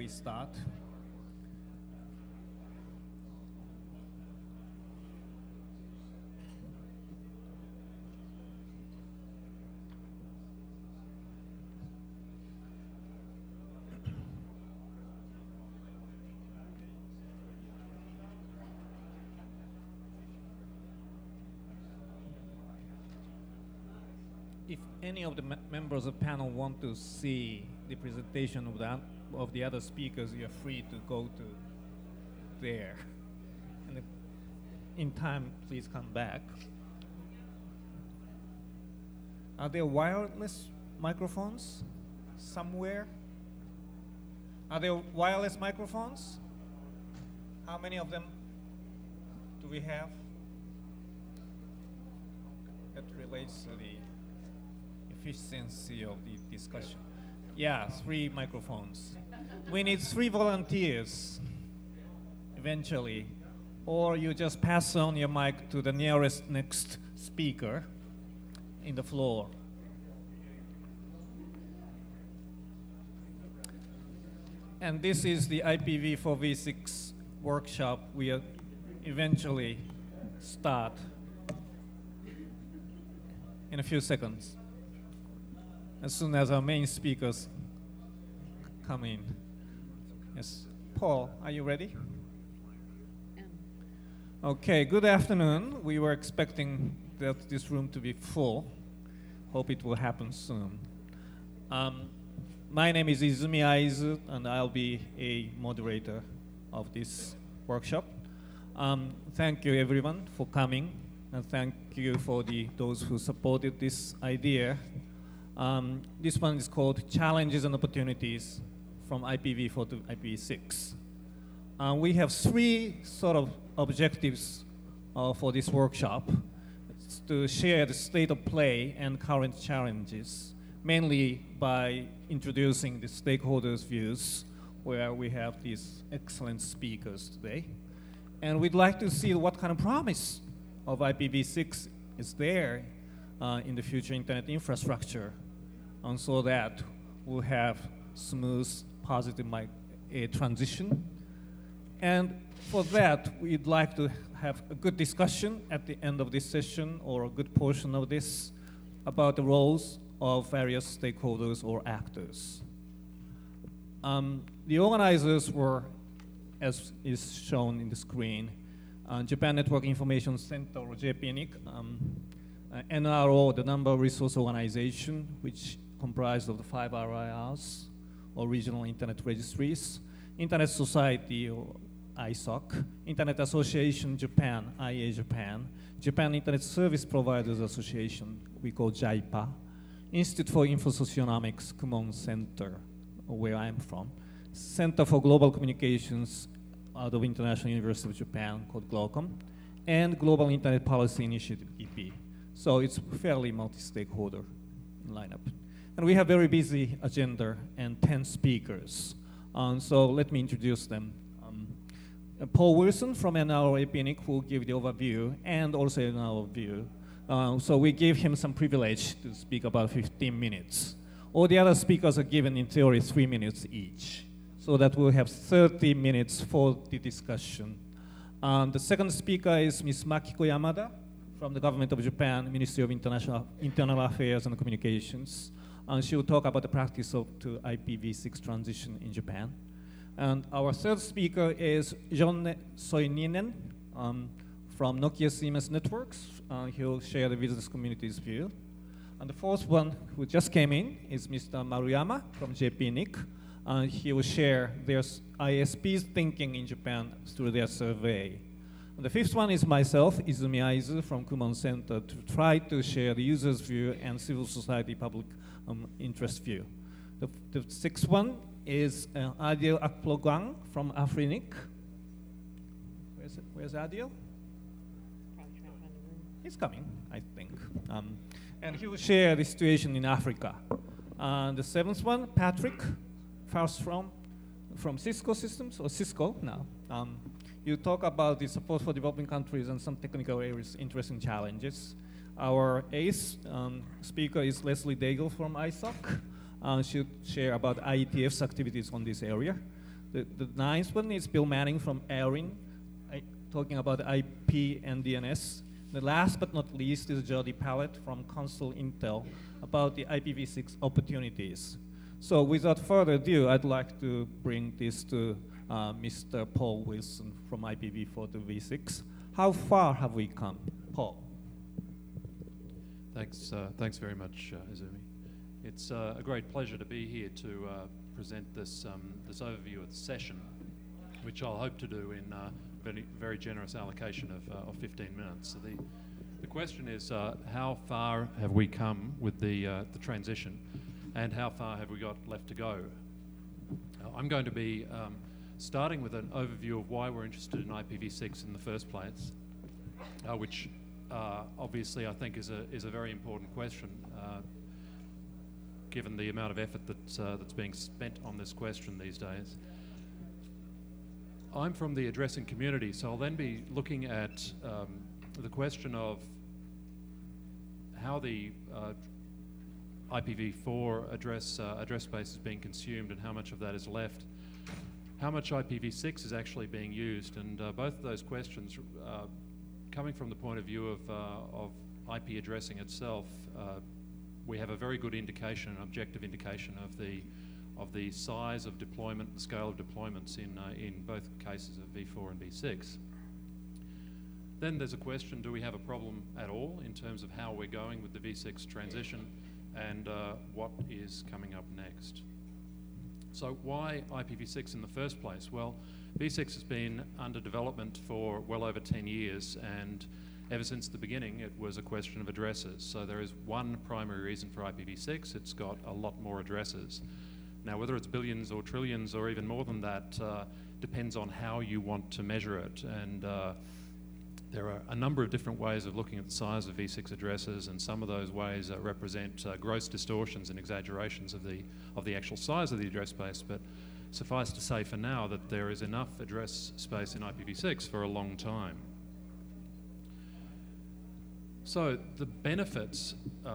we start. If any of the members of the panel want to see the presentation of the other speakers, you're free to go to there. And in time, please come back. Are there wireless microphones somewhere? Are there wireless microphones? How many of them do we have? That relates to the efficiency of the discussion. Yeah, 3 microphones. We need 3 volunteers eventually, or you just pass on your mic to the nearest next speaker in the floor. And this is the IPv4v6 workshop we eventually start in a few seconds, as soon as our main speakers come in. Yes, Paul, are you ready? Okay, good afternoon. We were expecting this room to be full. Hope it will happen soon. My name is Izumi Aizu, and I'll be a moderator of this workshop. Thank you, everyone, for coming, and thank you for those who supported this idea. This one is called Challenges and Opportunities from IPv4 to IPv6. We have 3 sort of objectives for this workshop. It's to share the state of play and current challenges, mainly by introducing the stakeholders' views, where we have these excellent speakers today. And we'd like to see what kind of promise of IPv6 is there in the future internet infrastructure, and so that we'll have smooth, positive transition. And for that, we'd like to have a good discussion at the end of this session, or a good portion of this, about the roles of various stakeholders or actors. The organizers were, as is shown in the screen, Japan Network Information Center, or JPNIC, NRO, the Number Resource Organization, which comprised of the 5 RIRs, or Regional Internet Registries, Internet Society, or ISOC, Internet Association Japan, IA Japan, Japan Internet Service Providers Association, we call JIPA, Institute for Infosocionomics, Kumon Center, where I'm from, Center for Global Communications out of International University of Japan, called GLOCOM, and Global Internet Policy Initiative, EP. So it's fairly multi-stakeholder lineup. And we have very busy agenda and 10 speakers. So let me introduce them. Paul Wilson from NRO APNIC will give the overview and also an overview. So we give him some privilege to speak about 15 minutes. All the other speakers are given, in theory, 3 minutes each, so that we'll have 30 minutes for the discussion. The second speaker is Ms. Makiko Yamada from the Government of Japan, Ministry of Internal Affairs and Communications. She will talk about the practice to IPv6 transition in Japan. And our third speaker is Jonne Soininen from Nokia Siemens Networks. He'll share the business community's view. And the fourth one, who just came in, is Mr. Maruyama from JPNIC. He will share their ISP's thinking in Japan through their survey. And the fifth one is myself, Izumi Aizu from Kumon Center, to try to share the user's view and civil society public interest view. The sixth one is Adil Akplogang from Afrinic. Where's Adil? He's coming, I think. And he will share the situation in Africa. The seventh one, Patrick Faust from Cisco Systems, or Cisco now. You talk about the support for developing countries and some technical areas, interesting challenges. Our eighth speaker is Leslie Daigle from ISOC. She'll share about IETF's activities on this area. The ninth one is Bill Manning from Erin, talking about IP and DNS. The last but not least is Jody Pallett from Console Intel about the IPv6 opportunities. So without further ado, I'd like to bring this to Mr. Paul Wilson from IPv4 to v6. How far have we come? Paul. Thanks very much, Izumi. It's a great pleasure to be here to present this overview of the session, which I'll hope to do in very generous allocation of 15 minutes. So the question is, how far have we come with the transition, and how far have we got left to go? I'm going to be starting with an overview of why we're interested in IPv6 in the first place, which obviously I think is a very important question, given the amount of effort that's being spent on this question these days. I'm from the addressing community, so I'll then be looking at the question of how the IPv4 address space is being consumed and how much of that is left, how much IPv6 is actually being used, and both of those questions, coming from the point of view of IP addressing itself, we have a very good indication, an objective indication of the size of deployment, the scale of deployments in both cases of v4 and v6. Then there's a question, do we have a problem at all in terms of how we're going with the v6 transition, and what is coming up next? So why IPv6 in the first place? Well, v6 has been under development for well over 10 years, and ever since the beginning, it was a question of addresses. So there is one primary reason for IPv6. It's got a lot more addresses. Now, whether it's billions or trillions or even more than that depends on how you want to measure it. And there are a number of different ways of looking at the size of v6 addresses, and some of those ways represent gross distortions and exaggerations of the actual size of the address space. But suffice to say for now that there is enough address space in IPv6 for a long time. So the benefits,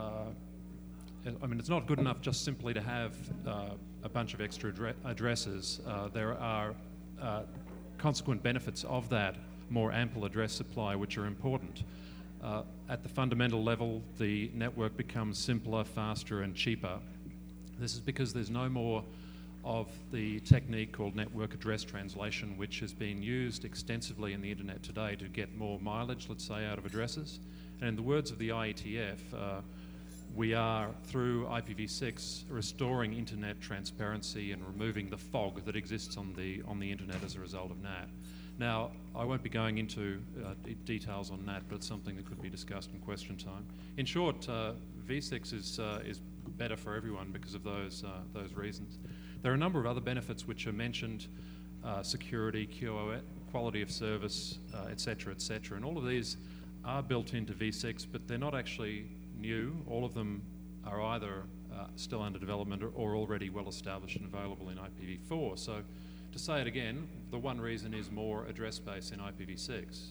I mean, it's not good enough just simply to have a bunch of extra addresses. There are consequent benefits of that more ample address supply which are important. At the fundamental level, the network becomes simpler, faster, and cheaper. This is because there's no more of the technique called network address translation, which has been used extensively in the internet today to get more mileage, let's say, out of addresses. And in the words of the IETF, we are, through IPv6, restoring internet transparency and removing the fog that exists on the internet as a result of NAT. Now, I won't be going into details on NAT, but it's something that could be discussed in question time. In short, v6 is better for everyone because of those reasons. There are a number of other benefits which are mentioned, security, QoS, quality of service, et cetera, and all of these are built into v6, but they're not actually new. All of them are either still under development or already well established and available in IPv4. So to say it again, the one reason is more address space in IPv6.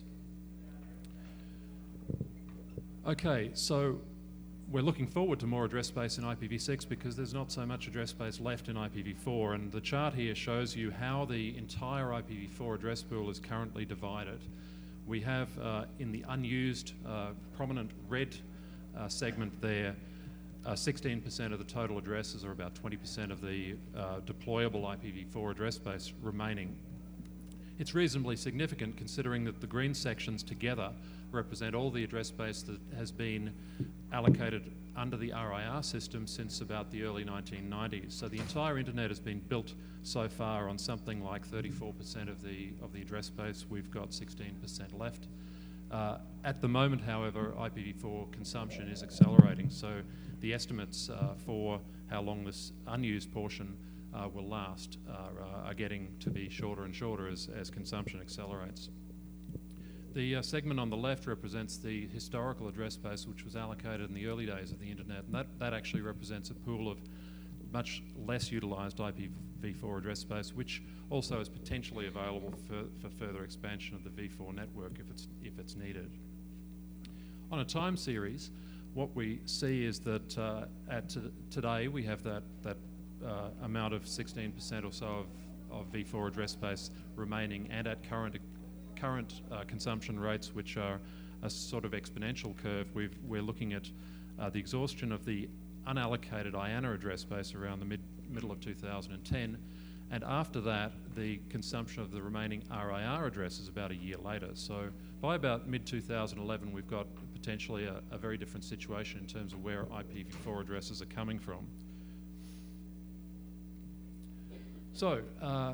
Okay, so we're looking forward to more address space in IPv6 because there's not so much address space left in IPv4, and the chart here shows you how the entire IPv4 address pool is currently divided. We have in the unused prominent red segment there, 16% of the total addresses, or about 20% of the deployable IPv4 address space remaining. It's reasonably significant considering that the green sections together represent all the address space that has been allocated under the RIR system since about the early 1990s. So the entire internet has been built so far on something like 34% of the address space. We've got 16% left. At the moment, however, IPv4 consumption is accelerating, so the estimates for how long this unused portion will last are getting to be shorter and shorter as consumption accelerates. The segment on the left represents the historical address space which was allocated in the early days of the internet, and that actually represents a pool of much less utilised IPv4 address space, which also is potentially available for further expansion of the v4 network if it's needed. On a time series, what we see is that today we have that amount of 16% or so of v4 address space remaining, and at current consumption rates, which are a sort of exponential curve, we're looking at the exhaustion of the unallocated IANA address space around the middle of 2010, and after that, the consumption of the remaining RIR addresses about a year later. So by about mid-2011, we've got potentially a very different situation in terms of where IPv4 addresses are coming from. So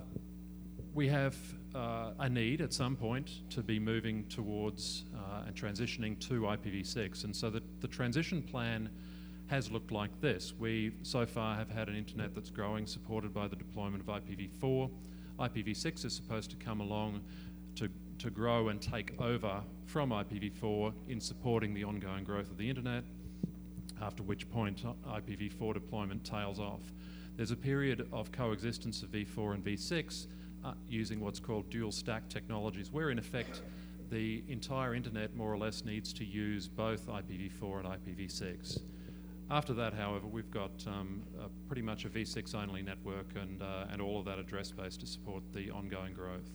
we have a need at some point to be moving towards and transitioning to IPv6, and so the transition plan has looked like this. We so far have had an internet that's growing, supported by the deployment of IPv4. IPv6 is supposed to come along to grow and take over from IPv4 in supporting the ongoing growth of the internet, after which point IPv4 deployment tails off. There's a period of coexistence of v4 and v6 using what's called dual stack technologies, where in effect the entire internet more or less needs to use both IPv4 and IPv6. After that, however, we've got pretty much a v6 only network and all of that address space to support the ongoing growth.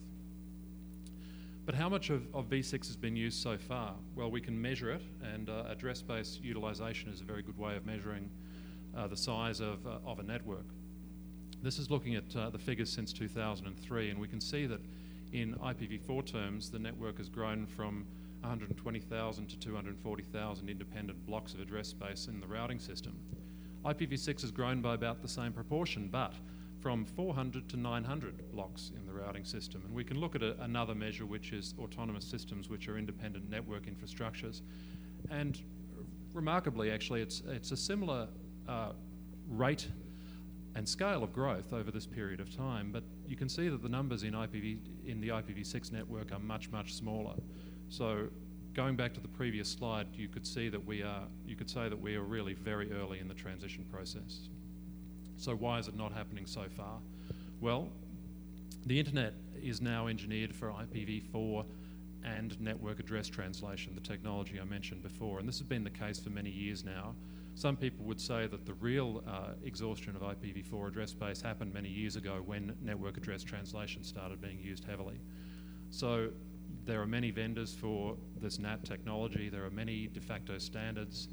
But how much of v6 has been used so far? Well, we can measure it, and address space utilization is a very good way of measuring the size of a network. This is looking at the figures since 2003, and we can see that in IPv4 terms, the network has grown from 120,000 to 240,000 independent blocks of address space in the routing system. IPv6 has grown by about the same proportion, but from 400 to 900 blocks in the routing system. And we can look at another measure, which is autonomous systems, which are independent network infrastructures. And remarkably, actually, it's a similar rate and scale of growth over this period of time, but you can see that the numbers in the IPv6 network are much, much smaller. So going back to the previous slide, you could say that we are really very early in the transition process. So why is it not happening so far? Well, the internet is now engineered for IPv4 and network address translation, the technology I mentioned before, and this has been the case for many years now. Some people would say that the real exhaustion of IPv4 address space happened many years ago when network address translation started being used heavily. So there are many vendors for this NAT technology. There are many de facto standards.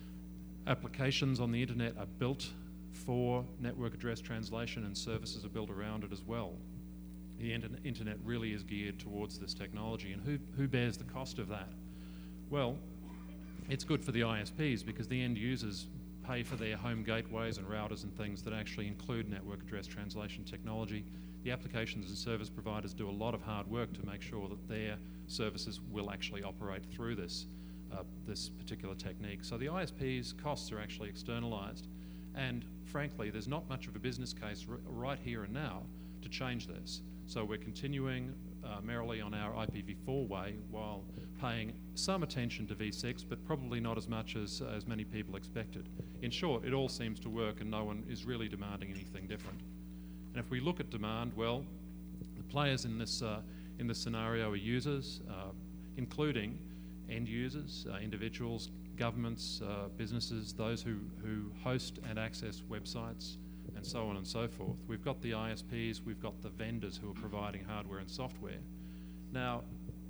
Applications on the internet are built for network address translation, and services are built around it as well. The internet really is geared towards this technology, and who bears the cost of that? Well, it's good for the ISPs because the end users pay for their home gateways and routers and things that actually include network address translation technology. The applications and service providers do a lot of hard work to make sure that their services will actually operate through this particular technique. So the ISP's costs are actually externalized, and frankly, there's not much of a business case right here and now to change this. So we're continuing merrily on our IPv4 way while paying some attention to v6, but probably not as much as many people expected. In short, it all seems to work and no one is really demanding anything different. And if we look at demand, well, the players in this scenario are users, including end users, individuals, governments, businesses, those who host and access websites, and so on and so forth. We've got the ISPs, we've got the vendors who are providing hardware and software. Now,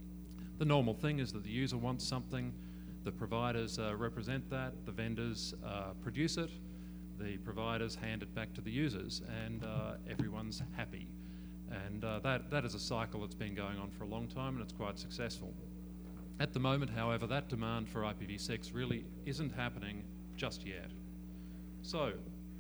the normal thing is that the user wants something, the providers represent that, the vendors produce it, the providers hand it back to the users, and everyone's happy. And that is a cycle that's been going on for a long time, and it's quite successful. At the moment, however, that demand for IPv6 really isn't happening just yet. So,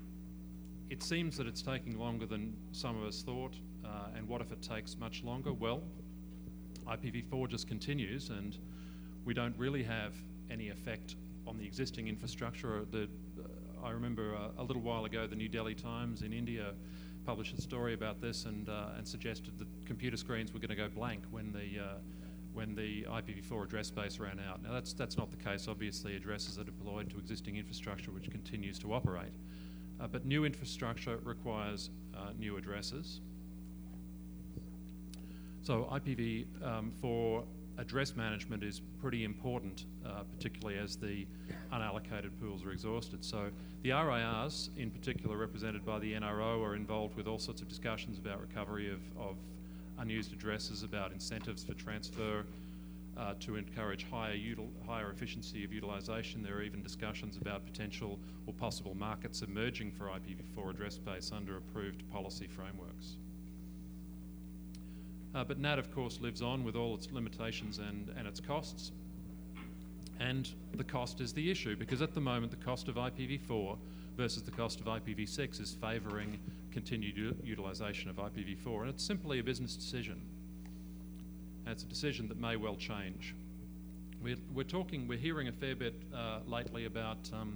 it seems that it's taking longer than some of us thought, and what if it takes much longer? Well, IPv4 just continues, and we don't really have any effect on the existing infrastructure. I remember a little while ago, the New Delhi Times in India published a story about this and suggested that computer screens were going to go blank when the IPv4 address space ran out. Now that's not the case. Obviously, addresses are deployed to existing infrastructure which continues to operate. But new infrastructure requires new addresses. So IPv4 address management is pretty important, particularly as the unallocated pools are exhausted. So the RIRs, in particular represented by the NRO, are involved with all sorts of discussions about recovery of unused addresses, about incentives for transfer to encourage higher efficiency of utilisation. There are even discussions about potential or possible markets emerging for IPv4 address space under approved policy frameworks. But NAT, of course, lives on with all its limitations and its costs. And the cost is the issue, because at the moment the cost of IPv4 versus the cost of IPv6 is favouring continued utilisation of IPv4, and it's simply a business decision. And it's a decision that may well change. We're hearing a fair bit lately about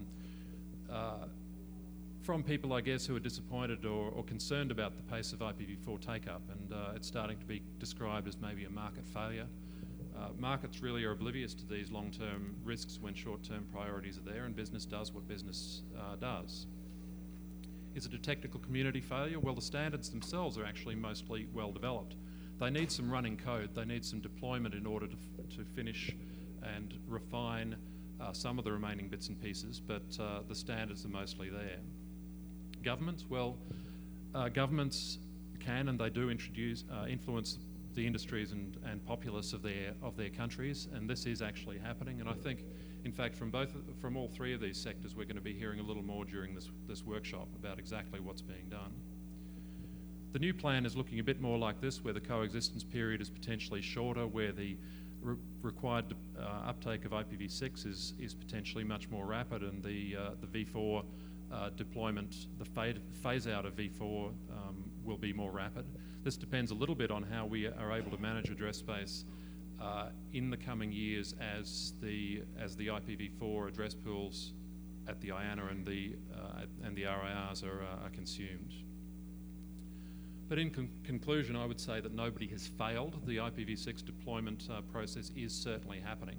from people, I guess, who are disappointed or concerned about the pace of IPv4 take-up, and it's starting to be described as maybe a market failure. Markets really are oblivious to these long-term risks when short-term priorities are there, and business does what business does. Is it a technical community failure? Well, the standards themselves are actually mostly well-developed. They need some running code, they need some deployment in order to finish and refine some of the remaining bits and pieces, but the standards are mostly there. Governments, well, governments can and they do influence the industries and populace of their countries, and this is actually happening. And I think, in fact, from all three of these sectors, we're going to be hearing a little more during this workshop about exactly what's being done. The new plan is looking a bit more like this, where the coexistence period is potentially shorter, where the required uptake of IPv6 is potentially much more rapid, and the V4 deployment, the phase out of V4 will be more rapid. This depends a little bit on how we are able to manage address space in the coming years as the IPv4 address pools at the IANA and the RIRs are consumed. But in conclusion, I would say that nobody has failed. The IPv6 deployment process is certainly happening.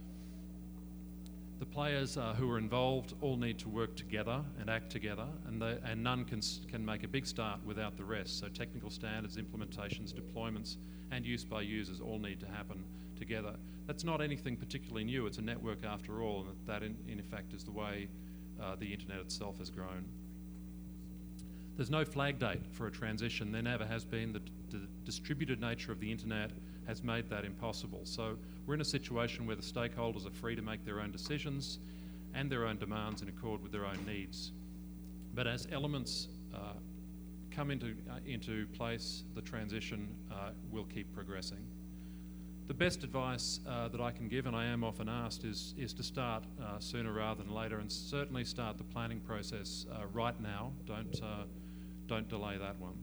The players who are involved all need to work together and act together, and none can make a big start without the rest. So technical standards, implementations, deployments, and use by users all need to happen together. That's not anything particularly new. It's a network after all, and that in effect is the way the internet itself has grown. There's no flag date for a transition. There never has been. The distributed nature of the internet has made that impossible. So we're in a situation where the stakeholders are free to make their own decisions and their own demands in accord with their own needs. But as elements come into place, the transition will keep progressing. The best advice that I can give, and I am often asked, is to start sooner rather than later, and certainly start the planning process right now. Don't delay that one.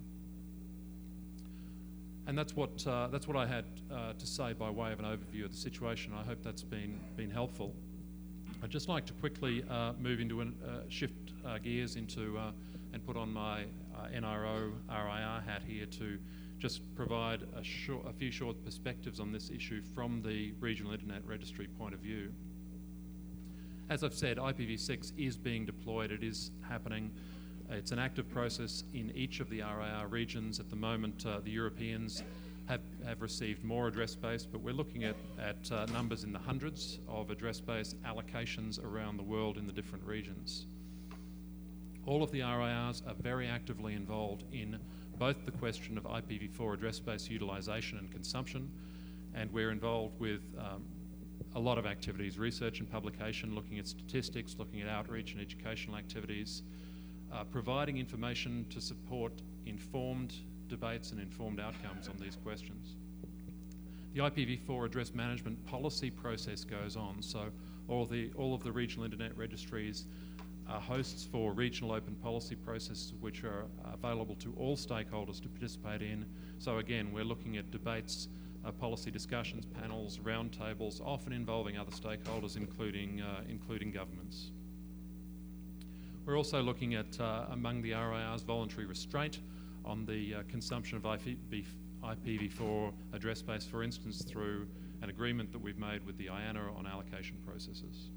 And that's what I had to say by way of an overview of the situation. I hope that's been helpful. I'd just like to quickly move into shift gears into and put on my NRO RIR hat here to just provide a few short perspectives on this issue from the Regional Internet Registry point of view. As I've said, IPv6 is being deployed. It is happening. It's an active process in each of the RIR regions. At the moment, the Europeans have received more address space, but we're looking at numbers in the hundreds of address space allocations around the world in the different regions. All of the RIRs are very actively involved in both the question of IPv4 address space utilisation and consumption, and we're involved with a lot of activities, research and publication, looking at statistics, looking at outreach and educational activities, providing information to support informed debates and informed outcomes on these questions. The IPv4 address management policy process goes on, so all of the regional internet registries are hosts for regional open policy processes which are available to all stakeholders to participate in. So again, we're looking at debates, policy discussions, panels, roundtables, often involving other stakeholders, including governments. We're also looking at, among the RIRs, voluntary restraint on the consumption of IPv4 address space, for instance, through an agreement that we've made with the IANA on allocation processes.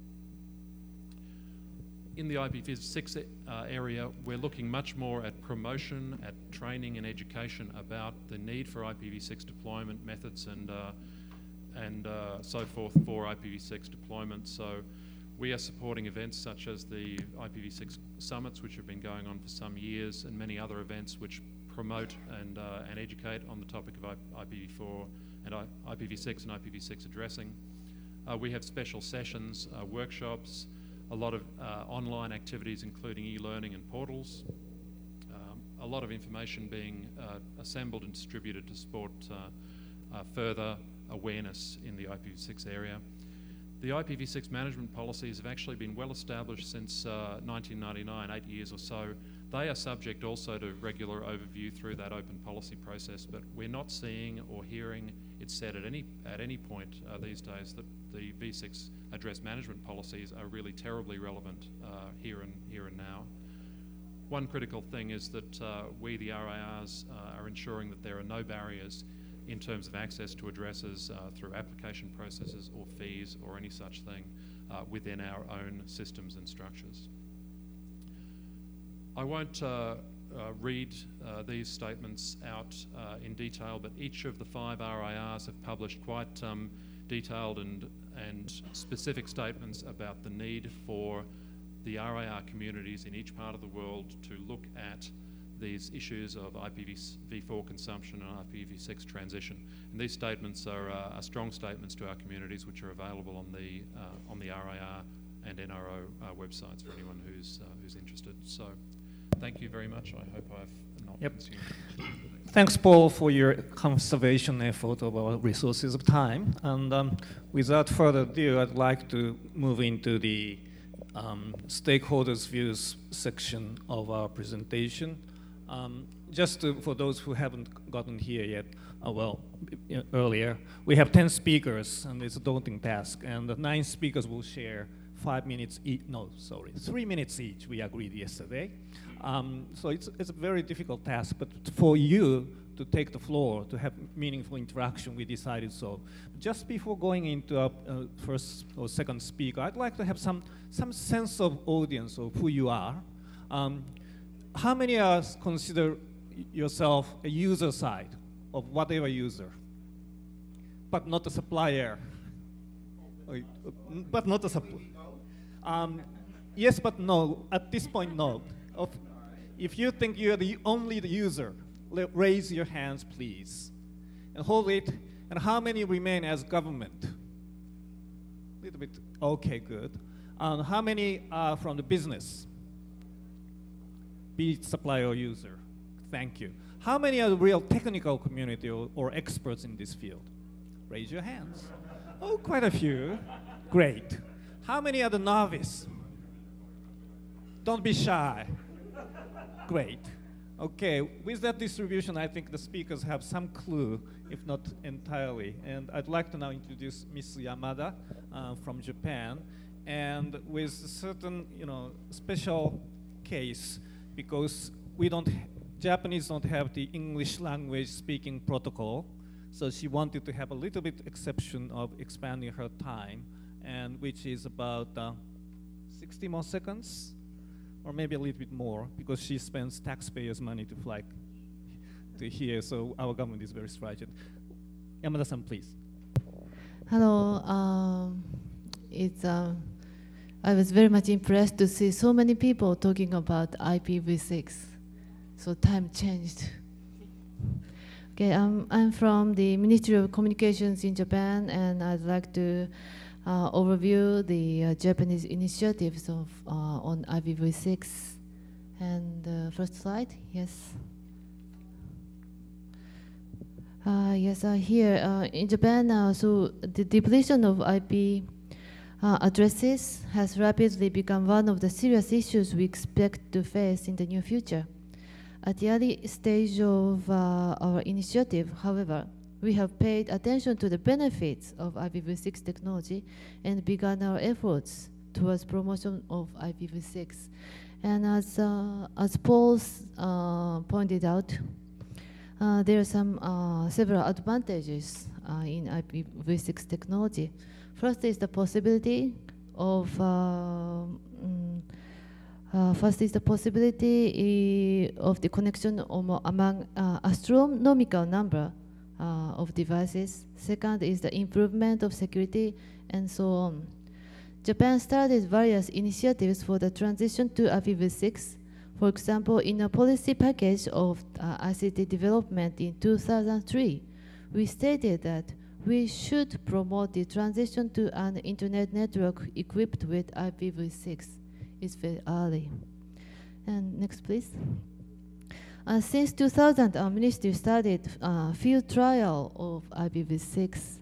In the IPv6 area, we're looking much more at promotion, at training and education about the need for IPv6 deployment methods and so forth for IPv6 deployment. So we are supporting events such as the IPv6 summits, which have been going on for some years, and many other events which promote and educate on the topic of IPv4 and IPv6 and IPv6 addressing. We have special sessions, workshops, a lot of online activities including e-learning and portals, a lot of information being assembled and distributed to support further awareness in the IPv6 area. The IPv6 management policies have actually been well established since 1999, 8 years or so. They are subject also to regular overview through that open policy process, but we're not seeing or hearing it said at any point these days that the V6 address management policies are really terribly relevant here and now. One critical thing is that we, the RIRs, are ensuring that there are no barriers in terms of access to addresses through application processes or fees or any such thing within our own systems and structures. I won't read these statements out in detail, but each of the 5 RIRs have published quite detailed and specific statements about the need for the RIR communities in each part of the world to look at these issues of IPv4 consumption and IPv6 transition. And these statements are strong statements to our communities, which are available on the RIR and NRO websites for anyone who's interested. So thank you very much. I hope I've not consumed. Thanks, Paul, for your conservation effort of our resources of time. And without further ado, I'd like to move into the stakeholders' views section of our presentation. For those who haven't gotten here yet, earlier, we have 10 speakers, and it's a daunting task. And the 9 speakers will share 5 minutes each. No, sorry, 3 minutes each. We agreed yesterday. So it's a very difficult task. But for you to take the floor, to have meaningful interaction, we decided so. Just before going into our first or second speaker, I'd like to have some sense of audience of who you are. How many of us consider yourself a user side of whatever user, but not a supplier? But not a supplier. Yes, but no. At this point, no. If you think you're only the user, raise your hands, please, and hold it. And how many remain as government? A little bit. Okay, good. How many are from the business? Be it supplier or user. Thank you. How many are the real technical community or experts in this field? Raise your hands. Oh, quite a few. Great. How many are the novice? Don't be shy. Great. Okay, with that distribution, I think the speakers have some clue, if not entirely. And I'd like to now introduce Ms. Yamada from Japan. And with a certain, special case, because Japanese don't have the English language speaking protocol, so she wanted to have a little bit exception of expanding her time, and which is about 60 more seconds, or maybe a little bit more, because she spends taxpayers' money to fly to here, so our government is very stringent. Yamada-san, please. Hello. I was very much impressed to see so many people talking about IPv6. So time changed. Okay, I'm from the Ministry of Communications in Japan, and I'd like to overview the Japanese initiatives on IPv6. And first slide, yes. Here in Japan, so the depletion of IP addresses has rapidly become one of the serious issues we expect to face in the near future. At the early stage of our initiative, however, we have paid attention to the benefits of IPv6 technology and begun our efforts towards promotion of IPv6. And as Paul pointed out, there are some several advantages in IPv6 technology. First is the possibility of the connection among astronomical number of devices. Second is the improvement of security, and so on. Japan started various initiatives for the transition to IPv6. For example, in a policy package of ICT development in 2003, we stated that we should promote the transition to an internet network equipped with IPv6. It's very early. And next, please. Since 2000, our ministry started field trial of IPv6.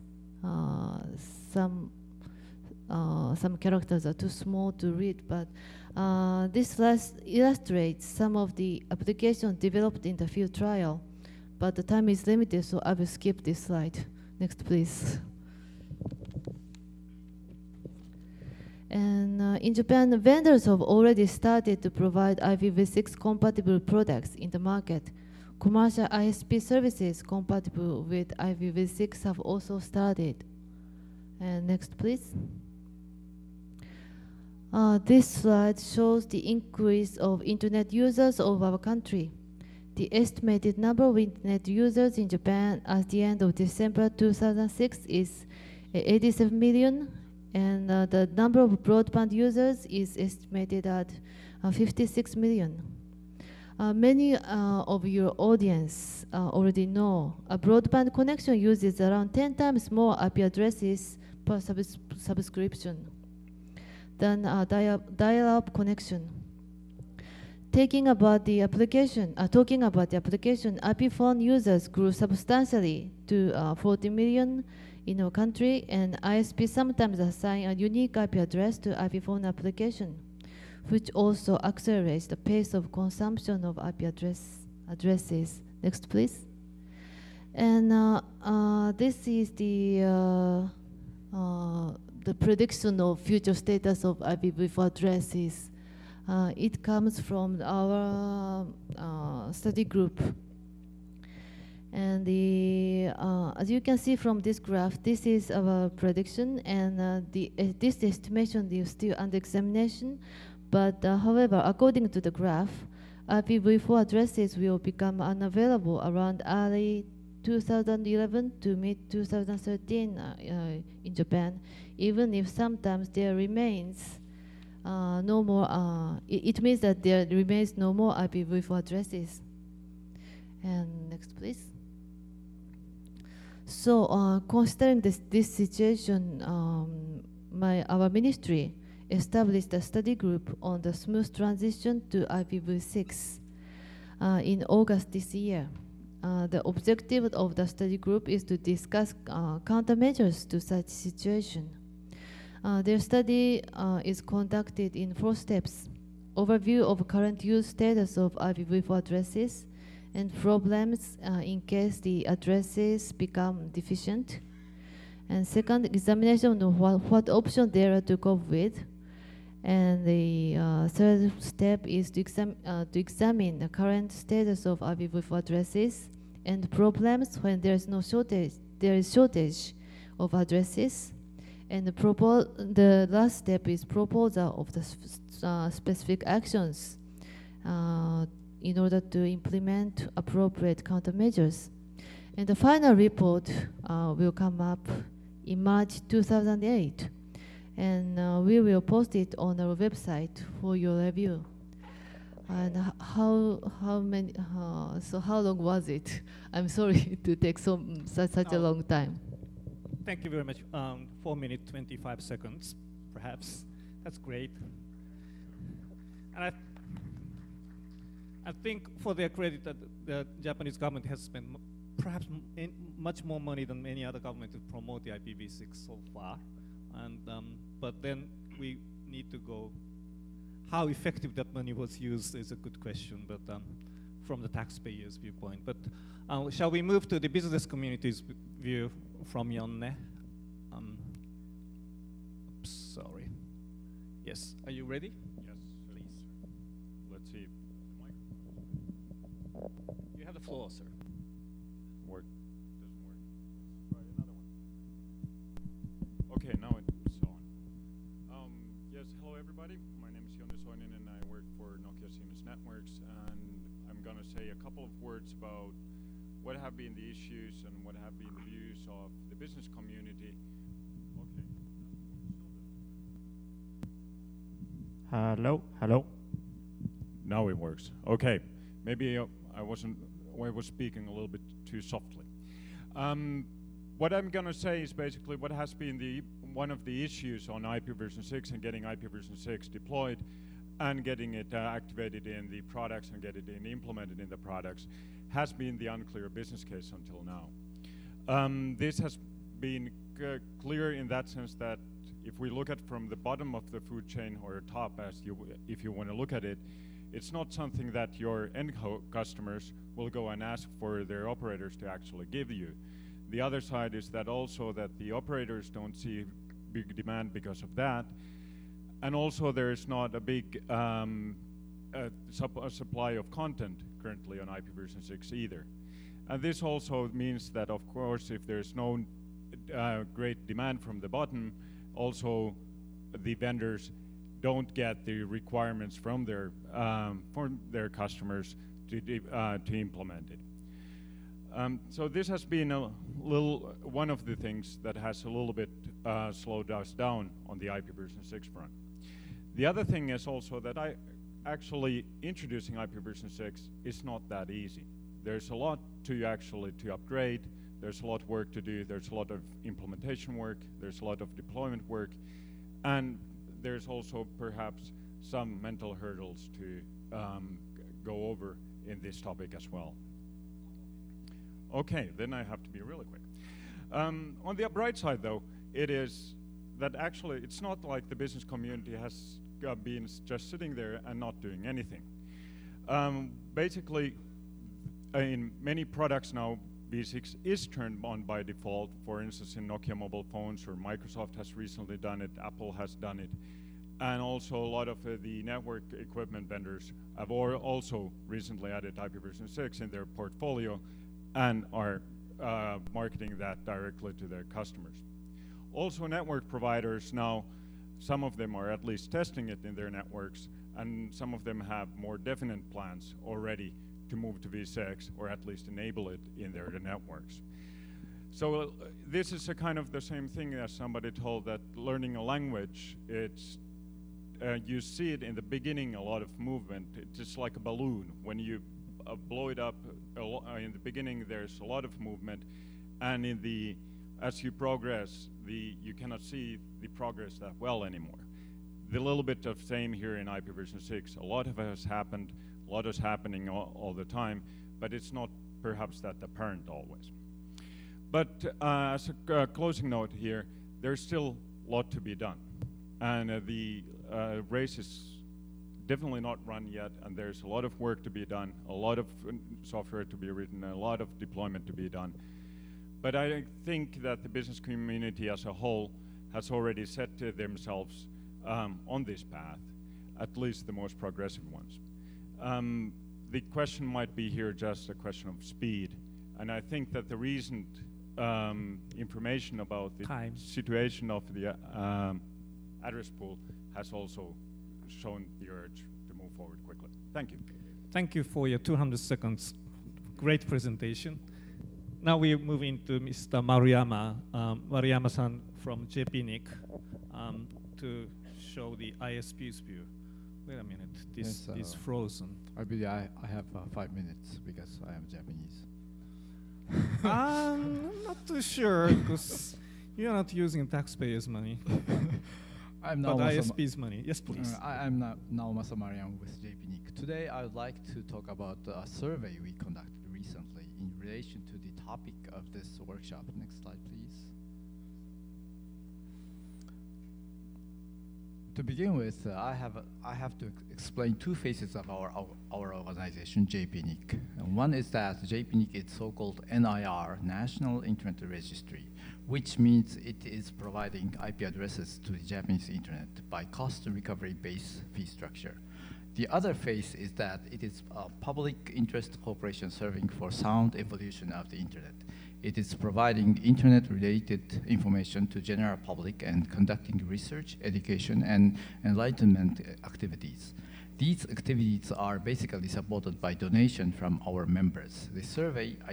Some characters are too small to read, but this illustrates some of the applications developed in the field trial. But the time is limited, so I will skip this slide. Next, please. And in Japan, vendors have already started to provide IPv6 compatible products in the market. Commercial ISP services compatible with IPv6 have also started. And next, please. This slide shows the increase of internet users of our country. The estimated number of internet users in Japan at the end of December 2006 is 87 million, and the number of broadband users is estimated at 56 million. Many of your audience already know a broadband connection uses around 10 times more IP addresses per subscription than a dial-up connection. Talking about the application, IP phone users grew substantially to 40 million in our country, and ISP sometimes assign a unique IP address to IP phone application, which also accelerates the pace of consumption of IP addresses. Next, please. And this is the prediction of future status of IPv4 addresses. It comes from our study group. And as you can see from this graph, this is our prediction, and this estimation is still under examination. But however, according to the graph, IPv4 addresses will become unavailable around early 2011 to mid-2013 in Japan, even if sometimes there remains no more, it means that there remains no more IPv4 addresses. And next, please. So considering this situation, our ministry established a study group on the smooth transition to IPv6 in August this year. The objective of the study group is to discuss countermeasures to such situation. Their study is conducted in 4 steps: overview of current use status of IPv4 addresses and problems in case the addresses become deficient. And second, examination of what options there are to cope with. And the third step is to examine the current status of IPv4 addresses and problems when there is shortage of addresses. And the last step is proposal of the specific actions in order to implement appropriate countermeasures. And the final report will come up in March 2008. And we will post it on our website for your review. And how long was it? I'm sorry to take such a long time. Thank you very much. 4 minutes, 25 seconds, perhaps. That's great. And I think for their credit that the Japanese government has spent perhaps much more money than any other government to promote the IPv6 so far. And but then we need to go, how effective that money was used is a good question, but from the taxpayers' viewpoint. But shall we move to the business community's view from Yonne? Sorry. Yes, are you ready? Yes, please. Let's see. You have the floor, sir. Doesn't work. Let's try another one. Okay, now it's on. Yes, hello everybody. My name is Jonne Soinen and I work for Nokia Siemens Networks, and I'm going to say a couple of words about what have been the issues and what have business community. Okay. Hello. Now it works. Okay, maybe I was speaking a little bit too softly. What I'm going to say is basically what has been one of the issues on IPv6 and getting IPv6 deployed and getting it activated in the products and get it implemented in the products has been the unclear business case until now. This has been clear in that sense that if we look at from the bottom of the food chain or top, if you want to look at it, it's not something that your end customers will go and ask for their operators to actually give you. The other side is that also that the operators don't see big demand because of that, and also there is not a big supply of content currently on IPv6 either. And this also means that, of course, if there's no great demand from the bottom, also the vendors don't get the requirements from their customers to implement it. So this has been one of the things that has a little bit slowed us down on the IPv6 front. The other thing is also that actually introducing IPv6 is not that easy. There's a lot to upgrade. There's a lot of work to do. There's a lot of implementation work. There's a lot of deployment work, and there's also perhaps some mental hurdles to go over in this topic as well. Okay, then I have to be really quick. On the bright side, though, it is that actually it's not like the business community has been just sitting there and not doing anything. Basically, in many products now, V6 is turned on by default. For instance, in Nokia mobile phones, or Microsoft has recently done it, Apple has done it, and also a lot of the network equipment vendors have also recently added IPv6 in their portfolio and are marketing that directly to their customers. Also, network providers now, some of them are at least testing it in their networks, and some of them have more definite plans already to move to V6, or at least enable it in their networks. So this is a kind of the same thing as somebody told, that learning a language, it's you see it in the beginning, a lot of movement. It's just like a balloon. When you blow it up, in the beginning there's a lot of movement, and as you progress, you cannot see the progress that well anymore. The little bit of same here in IPv6. A lot of it has happened, a lot is happening all the time, but it's not perhaps that apparent always. But as a closing note here, there's still a lot to be done. And the race is definitely not run yet, and there's a lot of work to be done, a lot of software to be written, a lot of deployment to be done. But I think that the business community as a whole has already set themselves on this path, at least the most progressive ones. The question might be here just a question of speed, and I think that the recent information about the situation of the address pool has also shown the urge to move forward quickly. Thank you. Thank you for your 200 seconds. Great presentation. Now we move into Mr. Maruyama, Maruyama-san from JPNIC, to show the ISP's view. Wait a minute, this is frozen. I believe I have 5 minutes because I am Japanese. I'm not too sure, because you're not using taxpayers' money. I'm but Naomasa ISP's money. Yes, please. I'm Naomasa Mariam with JPNIC. Today I would like to talk about a survey we conducted recently in relation to the topic of this workshop. Next slide, please. To begin with, I have to explain two phases of our organization, JPNIC. And one is that JPNIC is so-called NIR, National Internet Registry, which means it is providing IP addresses to the Japanese internet by cost recovery-based fee structure. The other phase is that it is a public interest corporation serving for sound evolution of the internet. It is providing internet-related information to general public and conducting research, education, and enlightenment activities. These activities are basically supported by donation from our members. The survey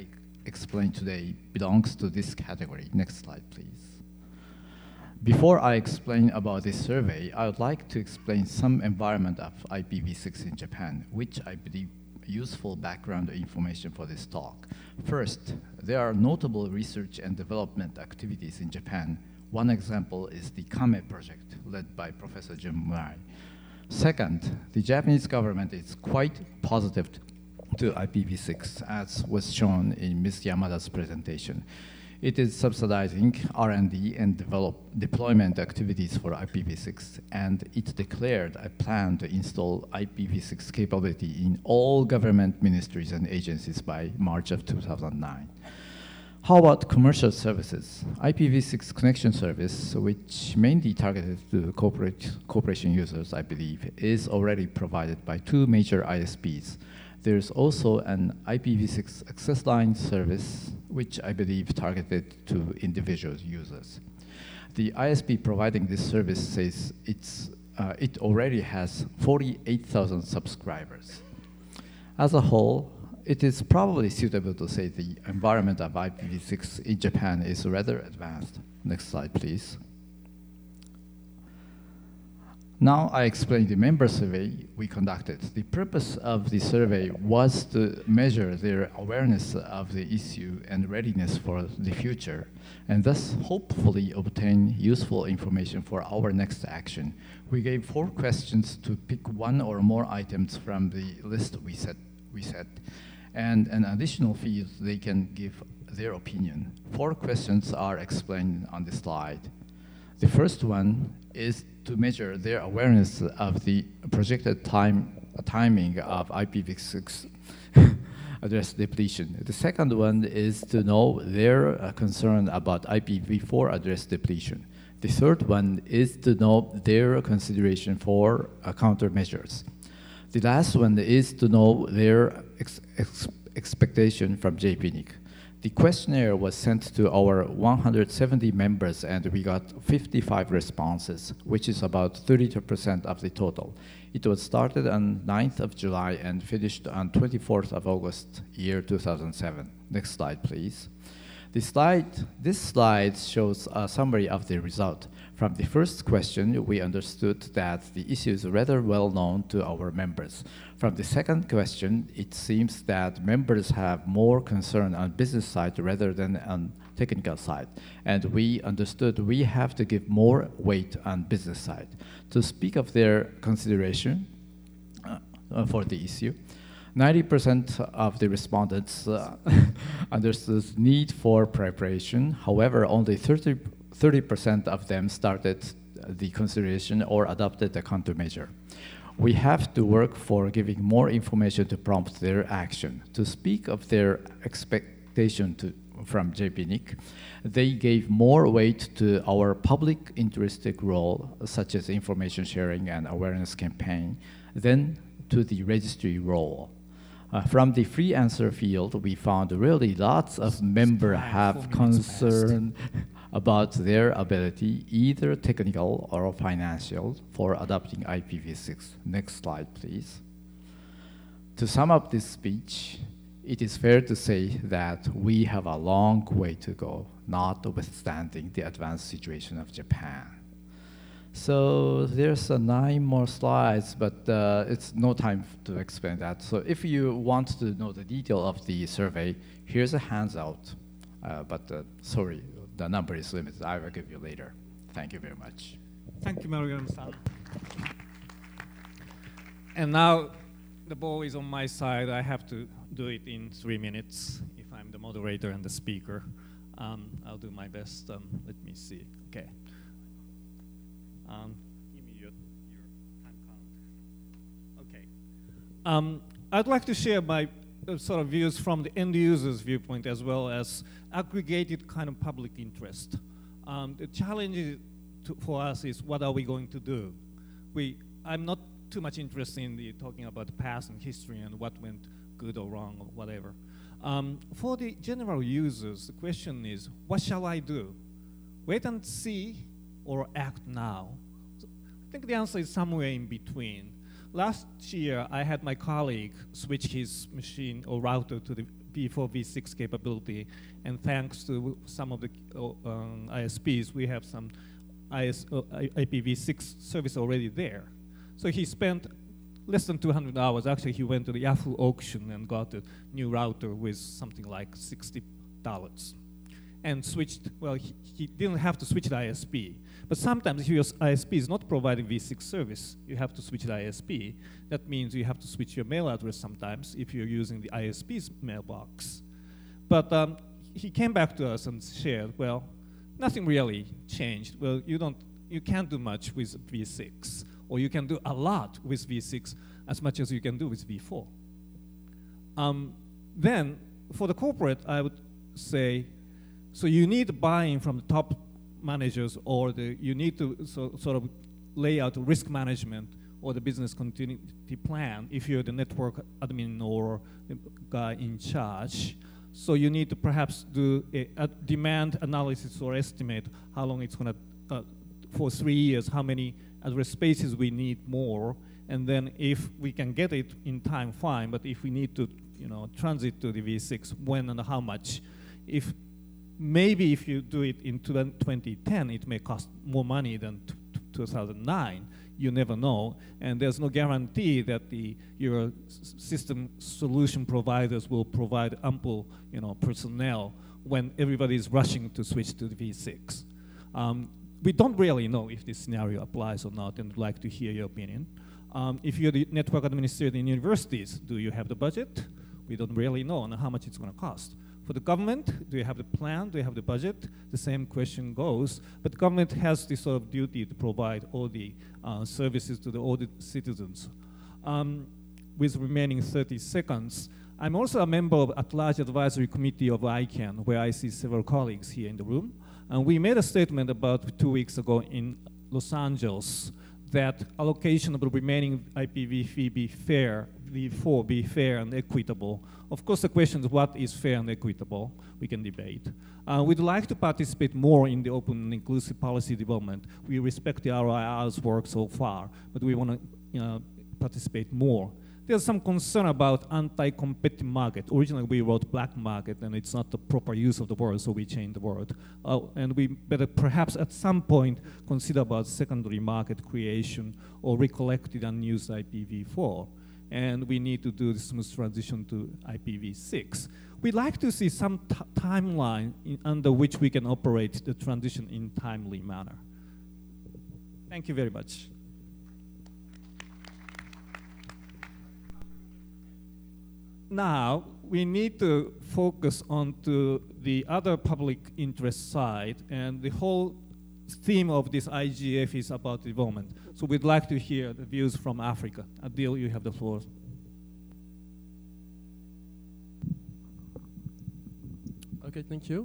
explain today belongs to this category. Next slide, please. Before I explain about this survey, I would like to explain some environment of IPv6 in Japan, which I believe useful background information for this talk. First, there are notable research and development activities in Japan. One example is the KAME project led by Professor Jun Murai. Second, the Japanese government is quite positive to IPv6, as was shown in Ms. Yamada's presentation. It is subsidizing R&D and deployment activities for IPv6, and it declared a plan to install IPv6 capability in all government ministries and agencies by March of 2009. How about commercial services? IPv6 connection service, which mainly targeted to corporation users, I believe, is already provided by 2 major ISPs. There's also an IPv6 access line service, which I believe targeted to individual users. The ISP providing this service says it already has 48,000 subscribers. As a whole, it is probably suitable to say the environment of IPv6 in Japan is rather advanced. Next slide, please. Now I explain the member survey we conducted. The purpose of the survey was to measure their awareness of the issue and readiness for the future, and thus hopefully obtain useful information for our next action. We gave 4 questions to pick 1 or more items from the list we set, and an additional field they can give their opinion. 4 questions are explained on the slide. The first one is to measure their awareness of the projected timing of IPv6 address depletion. The second one is to know their concern about IPv4 address depletion. The third one is to know their consideration for countermeasures. The last one is to know their expectation from JPNIC. The questionnaire was sent to our 170 members, and we got 55 responses, which is about 32% of the total. It was started on 9th of July and finished on 24th of August, year 2007. Next slide, please. This slide shows a summary of the result. From the first question, we understood that the issue is rather well known to our members. From the second question, it seems that members have more concern on business side rather than on technical side. And we understood we have to give more weight on business side. To speak of their consideration for the issue, 90% of the respondents understood need for preparation. However, only 30% of them started the consideration or adopted the countermeasure. We have to work for giving more information to prompt their action. To speak of their expectation from JPNIC, they gave more weight to our public interested role, such as information sharing and awareness campaign, than to the registry role. From the free answer field, we found really lots of members have concern about their ability, either technical or financial, for adopting IPv6. Next slide, please. To sum up this speech, it is fair to say that we have a long way to go, notwithstanding the advanced situation of Japan. So there's 9 more slides, but it's no time to explain that. So if you want to know the detail of the survey, here's a handout. Sorry, the number is limited. I will give you later. Thank you very much. Thank you, Mariano-san. And now the ball is on my side. I have to do it in 3 minutes if I'm the moderator and the speaker. I'll do my best. Let me see. Okay. Give me your time count. Okay. I'd like to share my sort of views from the end user's viewpoint as well as aggregated kind of public interest. The challenge for us is what are we going to do? I'm not too much interested in talking about the past and history and what went good or wrong or whatever. For the general users, the question is, what shall I do? Wait and see or act now? So I think the answer is somewhere in between. Last year, I had my colleague switch his machine or router to the V4, V6 capability, and thanks to some of the ISPs, we have some IPv6 service already there. So he spent less than 200 hours. Actually, he went to the Yahoo auction and got a new router with something like $60 and switched. Well, he didn't have to switch the ISP. But sometimes if your ISP is not providing V6 service, you have to switch the ISP. That means you have to switch your mail address sometimes if you're using the ISP's mailbox. But he came back to us and shared, well, nothing really changed. Well, you can't do much with V6, or you can do a lot with V6 as much as you can do with V4. Then, for the corporate, I would say, so you need buy-in from the top managers, or you need to sort of lay out risk management or the business continuity plan if you're the network admin or the guy in charge. So you need to perhaps do a demand analysis or estimate how long it's going to, for 3 years, how many address spaces we need more, and then if we can get it in time, fine. But if we need to, transit to the V6, when and how much? Maybe if you do it in 2010, it may cost more money than 2009. You never know, and there's no guarantee that your system solution providers will provide ample, personnel when everybody is rushing to switch to the V6. We don't really know if this scenario applies or not, and would like to hear your opinion. If you're the network administrator in universities, do you have the budget? We don't really know on how much it's going to cost. For the government, do you have the plan? Do you have the budget? The same question goes. But government has this sort of duty to provide all the services to all the citizens. With remaining 30 seconds, I'm also a member of at-large advisory committee of ICANN, where I see several colleagues here in the room. And we made a statement about 2 weeks ago in Los Angeles that allocation of the remaining IPv4 be fair and equitable. Of course, the question is what is fair and equitable? We can debate. We'd like to participate more in the open and inclusive policy development. We respect the RIR's work so far, but we want to participate more. There's some concern about anti-competitive market. Originally, we wrote black market, and it's not the proper use of the word, so we changed the word. And we better perhaps at some point consider about secondary market creation or recollected unused IPv4. And we need to do the smooth transition to IPv6. We'd like to see some timeline under which we can operate the transition in timely manner. Thank you very much. Now, we need to focus on to the other public interest side, and the whole theme of this IGF is about development. So we'd like to hear the views from Africa. Adil, you have the floor. Okay, thank you.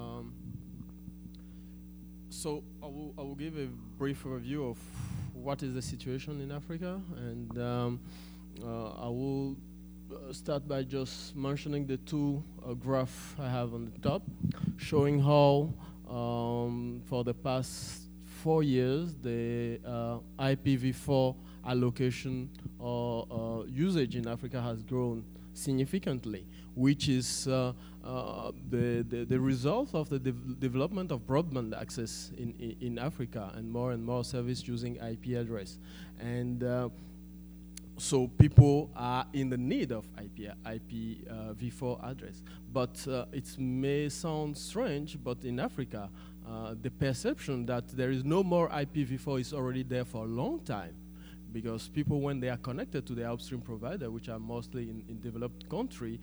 So I will give a brief review of what is the situation in Africa, and I will start by just mentioning the two graphs I have on the top, showing how for the past 4 years the IPv4 allocation or usage in Africa has grown significantly, which is the result of the development of broadband access in Africa and more service using IP address. And so people are in the need of IPv4 address. But it may sound strange, but in Africa, the perception that there is no more IPv4 is already there for a long time, because people, when they are connected to the upstream provider, which are mostly in developed country,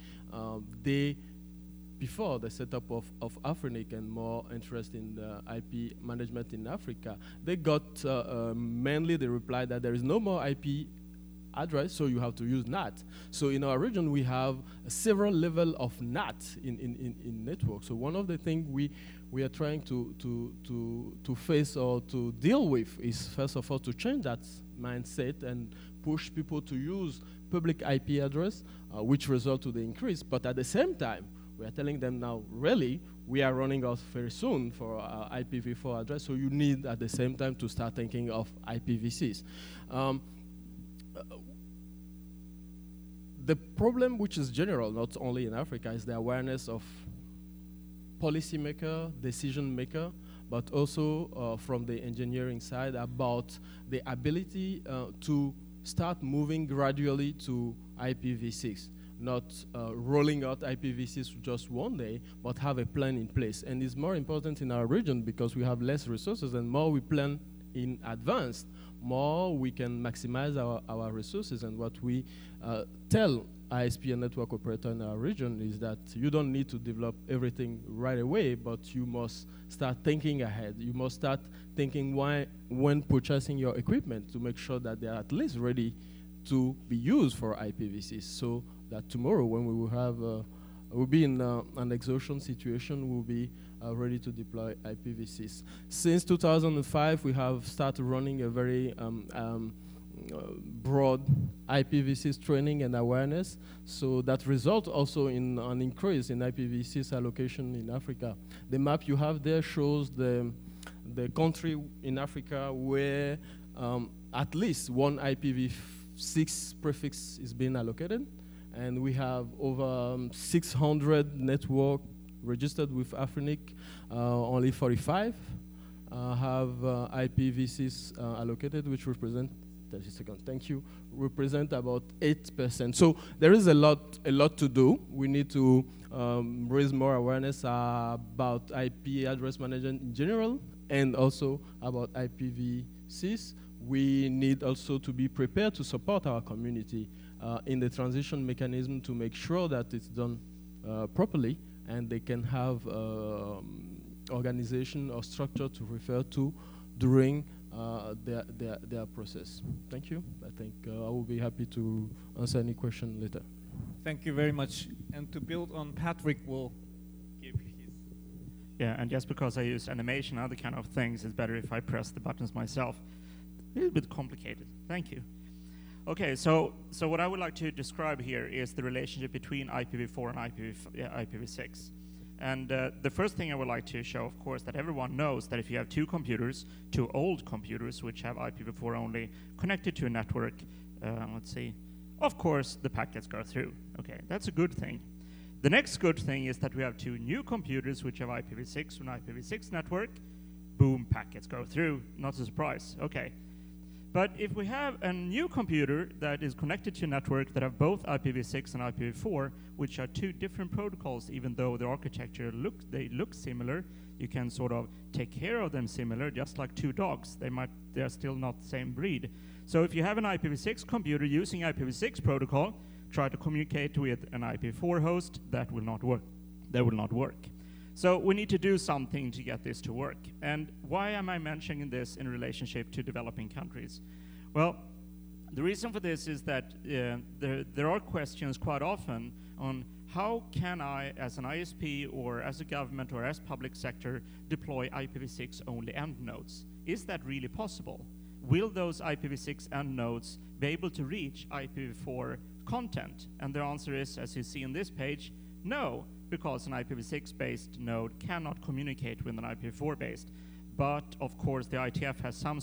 before the setup of Afrinic and more interest in the IP management in Africa, they got mainly the reply that there is no more IP address, so you have to use NAT. So in our region, we have several levels of NAT in network. So one of the things we are trying to face or to deal with is, first of all, to change that mindset and push people to use public IP address, which result to the increase. But at the same time, we are telling them now, really, we are running out very soon for our IPv4 address, so you need at the same time to start thinking of IPv6. The problem, which is general, not only in Africa, is the awareness of policymaker, decision maker, but also from the engineering side about the ability to start moving gradually to IPv6, not rolling out IPv6 just one day, but have a plan in place. And it's more important in our region because we have less resources, and more we plan in advance, more we can maximize our resources. And what we tell ISP and network operator in our region is that you don't need to develop everything right away, but you must start thinking ahead. You must start thinking when purchasing your equipment to make sure that they're at least ready to be used for IPv6, so that tomorrow when we will have, we'll be in an exhaustion situation, we'll be ready to deploy IPv6. Since 2005, we have started running a very broad IPv6 training and awareness, so that results also in an increase in IPv6 allocation in Africa. The map you have there shows the country in Africa where at least one IPv6 prefix is being allocated, and we have over 600 network registered with Afrinic. Only 45 have IPv6 allocated, which represent 30 seconds. Thank you. Represent about 8%. So there is a lot to do. We need to raise more awareness about IP address management in general, and also about IPv6. We need also to be prepared to support our community in the transition mechanism to make sure that it's done properly, and they can have organization or structure to refer to during their process. Thank you. I think I will be happy to answer any question later. Thank you very much. And to build on, Patrick will give his. Yeah, and just because I use animation and other kind of things, it's better if I press the buttons myself. A little bit complicated. Thank you. Okay, so what I would like to describe here is the relationship between IPv4 and IPv6. And the first thing I would like to show, of course, that everyone knows that if you have two computers, two old computers, which have IPv4 only, connected to a network, let's see, of course, the packets go through. Okay, that's a good thing. The next good thing is that we have two new computers, which have IPv6 and IPv6 network. Boom, packets go through. Not a surprise. Okay. But if we have a new computer that is connected to a network that have both IPv6 and IPv4, which are two different protocols, even though the architecture look similar, you can sort of take care of them similar, just like two dogs. They're still not the same breed. So if you have an IPv6 computer using IPv6 protocol, try to communicate with an IPv4 host, that will not work. That will not work. So we need to do something to get this to work. And why am I mentioning this in relationship to developing countries? Well, the reason for this is that there are questions quite often on how can I, as an ISP or as a government or as public sector, deploy IPv6 only end nodes? Is that really possible? Will those IPv6 end nodes be able to reach IPv4 content? And the answer is, as you see on this page, no, because an IPv6-based node cannot communicate with an IPv4-based. But of course, the IETF has some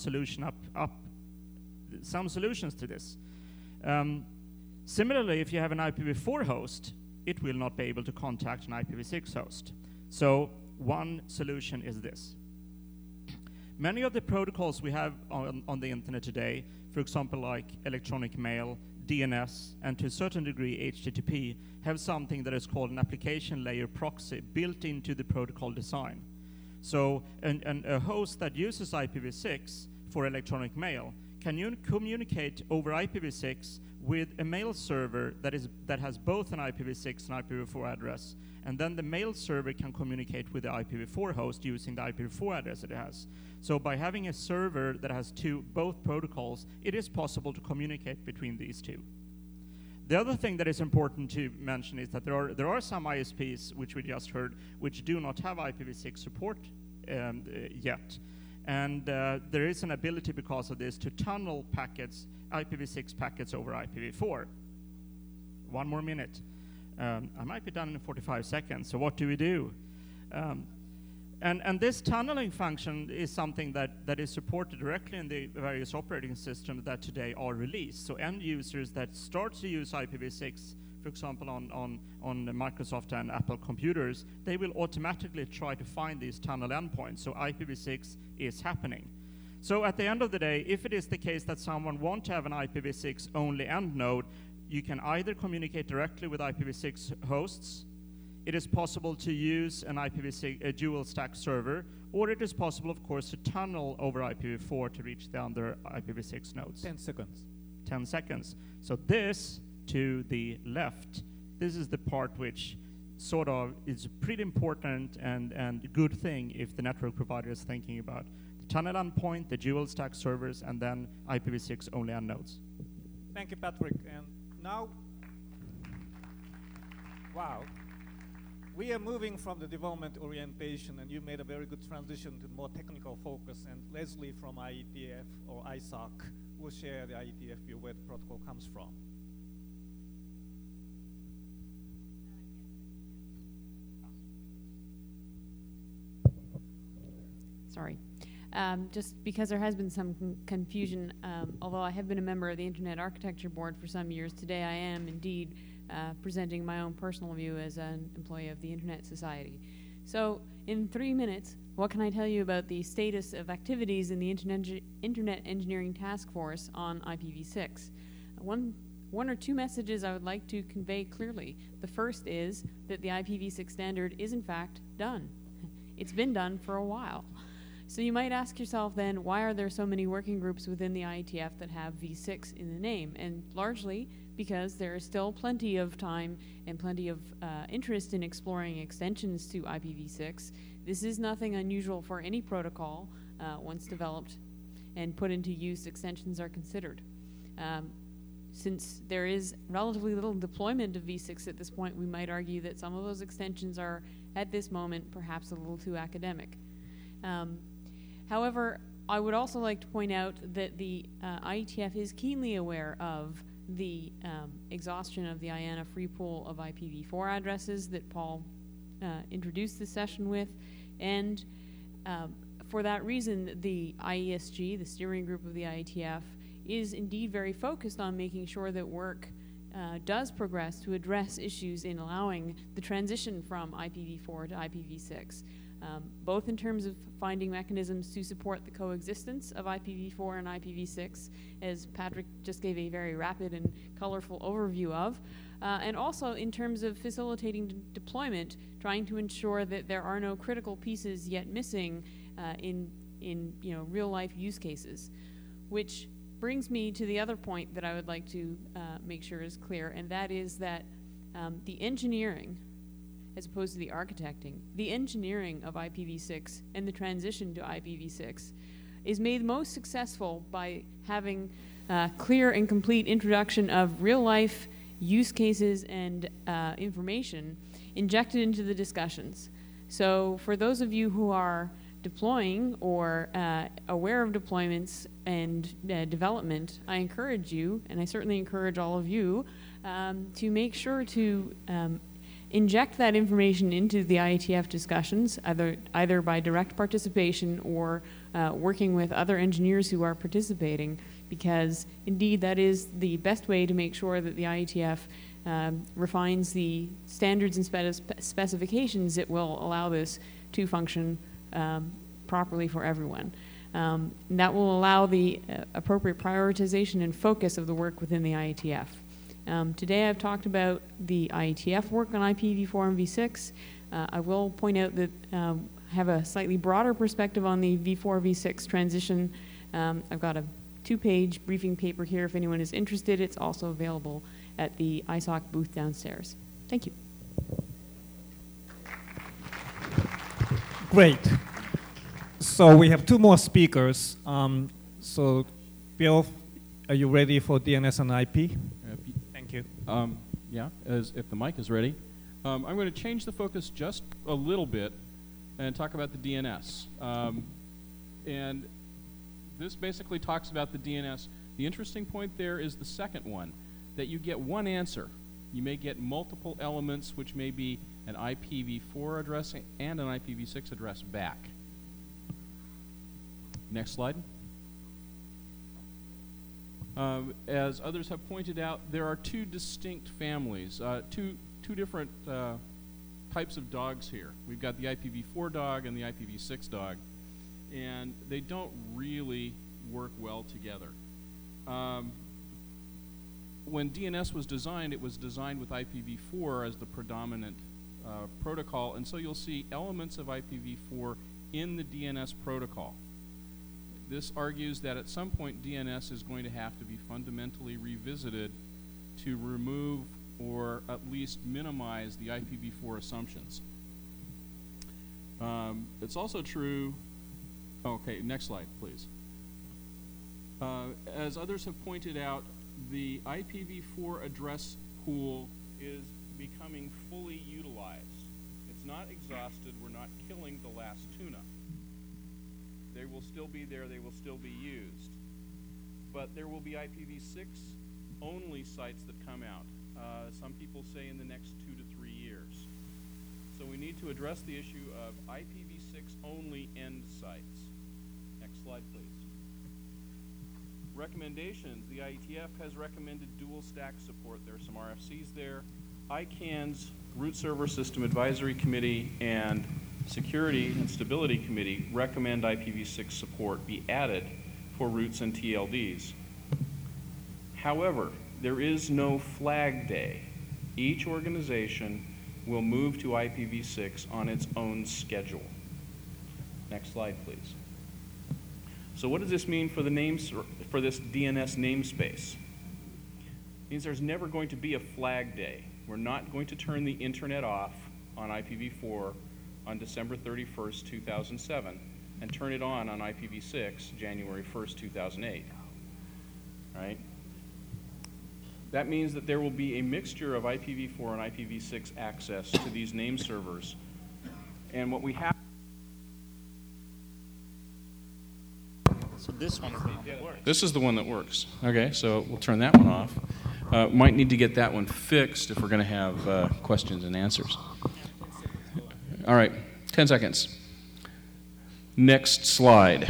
some solutions to this. Similarly, if you have an IPv4 host, it will not be able to contact an IPv6 host. So one solution is this. Many of the protocols we have on the internet today, for example, like electronic mail, DNS, and to a certain degree HTTP, have something that is called an application layer proxy built into the protocol design. So a host that uses IPv6 for electronic mail can communicate over IPv6 with a mail server that has both an IPv6 and IPv4 address, and then the mail server can communicate with the IPv4 host using the IPv4 address it has. So by having a server that has both protocols, it is possible to communicate between these two. The other thing that is important to mention is that there are some ISPs, which we just heard, which do not have IPv6 support yet. And there is an ability because of this to tunnel packets, IPv6 packets over IPv4. One more minute. I might be done in 45 seconds, so what do we do? And this tunneling function is something that is supported directly in the various operating systems that today are released. So end users that start to use IPv6, for example, on Microsoft and Apple computers, they will automatically try to find these tunnel endpoints. So IPv6 is happening. So at the end of the day, if it is the case that someone wants to have an IPv6 only end node, you can either communicate directly with IPv6 hosts. It is possible to use an IPv6 a dual stack server, or it is possible, of course, to tunnel over IPv4 to reach the other IPv6 nodes. 10 seconds. 10 seconds. So this to the left, this is the part which sort of is pretty important and good thing if the network provider is thinking about the tunnel endpoint, the dual stack servers, and then IPv6 only end nodes. Thank you, Patrick. And now, wow. We are moving from the development orientation, and you made a very good transition to more technical focus. And Leslie from IETF or ISOC will share the IETF view where the protocol comes from. Sorry. Just because there has been some confusion, although I have been a member of the Internet Architecture Board for some years, today I am indeed presenting my own personal view as an employee of the Internet Society. So in 3 minutes, what can I tell you about the status of activities in the Internet Engineering Task Force on IPv6? One or two messages I would like to convey clearly. The first is that the IPv6 standard is in fact done. It's been done for a while. So you might ask yourself then, why are there so many working groups within the IETF that have v6 in the name? And largely because there is still plenty of time and plenty of interest in exploring extensions to IPv6. This is nothing unusual for any protocol. Once developed and put into use, extensions are considered. Since there is relatively little deployment of v6 at this point, we might argue that some of those extensions are, at this moment, perhaps a little too academic. However, I would also like to point out that the IETF is keenly aware of the exhaustion of the IANA free pool of IPv4 addresses that Paul introduced this session with, and for that reason, the IESG, the steering group of the IETF, is indeed very focused on making sure that work does progress to address issues in allowing the transition from IPv4 to IPv6. Both in terms of finding mechanisms to support the coexistence of IPv4 and IPv6, as Patrick just gave a very rapid and colorful overview of, and also in terms of facilitating deployment, trying to ensure that there are no critical pieces yet missing in real-life use cases. Which brings me to the other point that I would like to make sure is clear, and that is that the engineering, as opposed to the architecting, the engineering of IPv6 and the transition to IPv6 is made most successful by having clear and complete introduction of real-life use cases and information injected into the discussions. So for those of you who are deploying or aware of deployments and development, I encourage you, and I certainly encourage all of you, to make sure to inject that information into the IETF discussions, either by direct participation or working with other engineers who are participating, because indeed that is the best way to make sure that the IETF refines the standards and specifications that will allow this to function properly for everyone. That will allow the appropriate prioritization and focus of the work within the IETF. Today I've talked about the IETF work on IPv4 and v6. I will point out that I have a slightly broader perspective on the v4, v6 transition. I've got a 2-page briefing paper here if anyone is interested. It's also available at the ISOC booth downstairs. Thank you. Great. So we have 2 more speakers. So Bill, are you ready for DNS and IP? Thank you. If the mic is ready. I'm going to change the focus just a little bit and talk about the DNS. And this basically talks about the DNS. The interesting point there is the second one, that you get one answer You may get multiple elements, which may be an IPv4 address and an IPv6 address back. Next slide. As others have pointed out, there are two distinct families, two different types of dogs here. We've got the IPv4 dog and the IPv6 dog, and they don't really work well together. When DNS was designed, it was designed with IPv4 as the predominant protocol, and so you'll see elements of IPv4 in the DNS protocol. This argues that at some point DNS is going to have to be fundamentally revisited to remove or at least minimize the IPv4 assumptions. It's also true, okay, next slide, please. As others have pointed out, the IPv4 address pool is becoming fully utilized. It's not exhausted, we're not killing the last tuna. They will still be there, they will still be used. But there will be IPv6 only sites that come out. Some people say in the next 2 to 3 years. So we need to address the issue of IPv6 only end sites. Next slide, please. Recommendations. The IETF has recommended dual stack support. There are some RFCs there. ICANN's Root Server System Advisory Committee and Security and Stability Committee recommend IPv6 support be added for roots and TLDs. However, there is no flag day. Each organization will move to IPv6 on its own schedule. Next slide, please. So what does this mean for for this DNS namespace? It means there's never going to be a flag day. We're not going to turn the internet off on IPv4 on December 31st, 2007, and turn it on IPv6 January 1st, 2008, right? That means that there will be a mixture of IPv4 and IPv6 access to these name servers. And what we have... So this one is the one that works. This is the one that works. Okay, so we'll turn that one off. Might need to get that one fixed if we're going to have questions and answers. All right, 10 seconds. Next slide.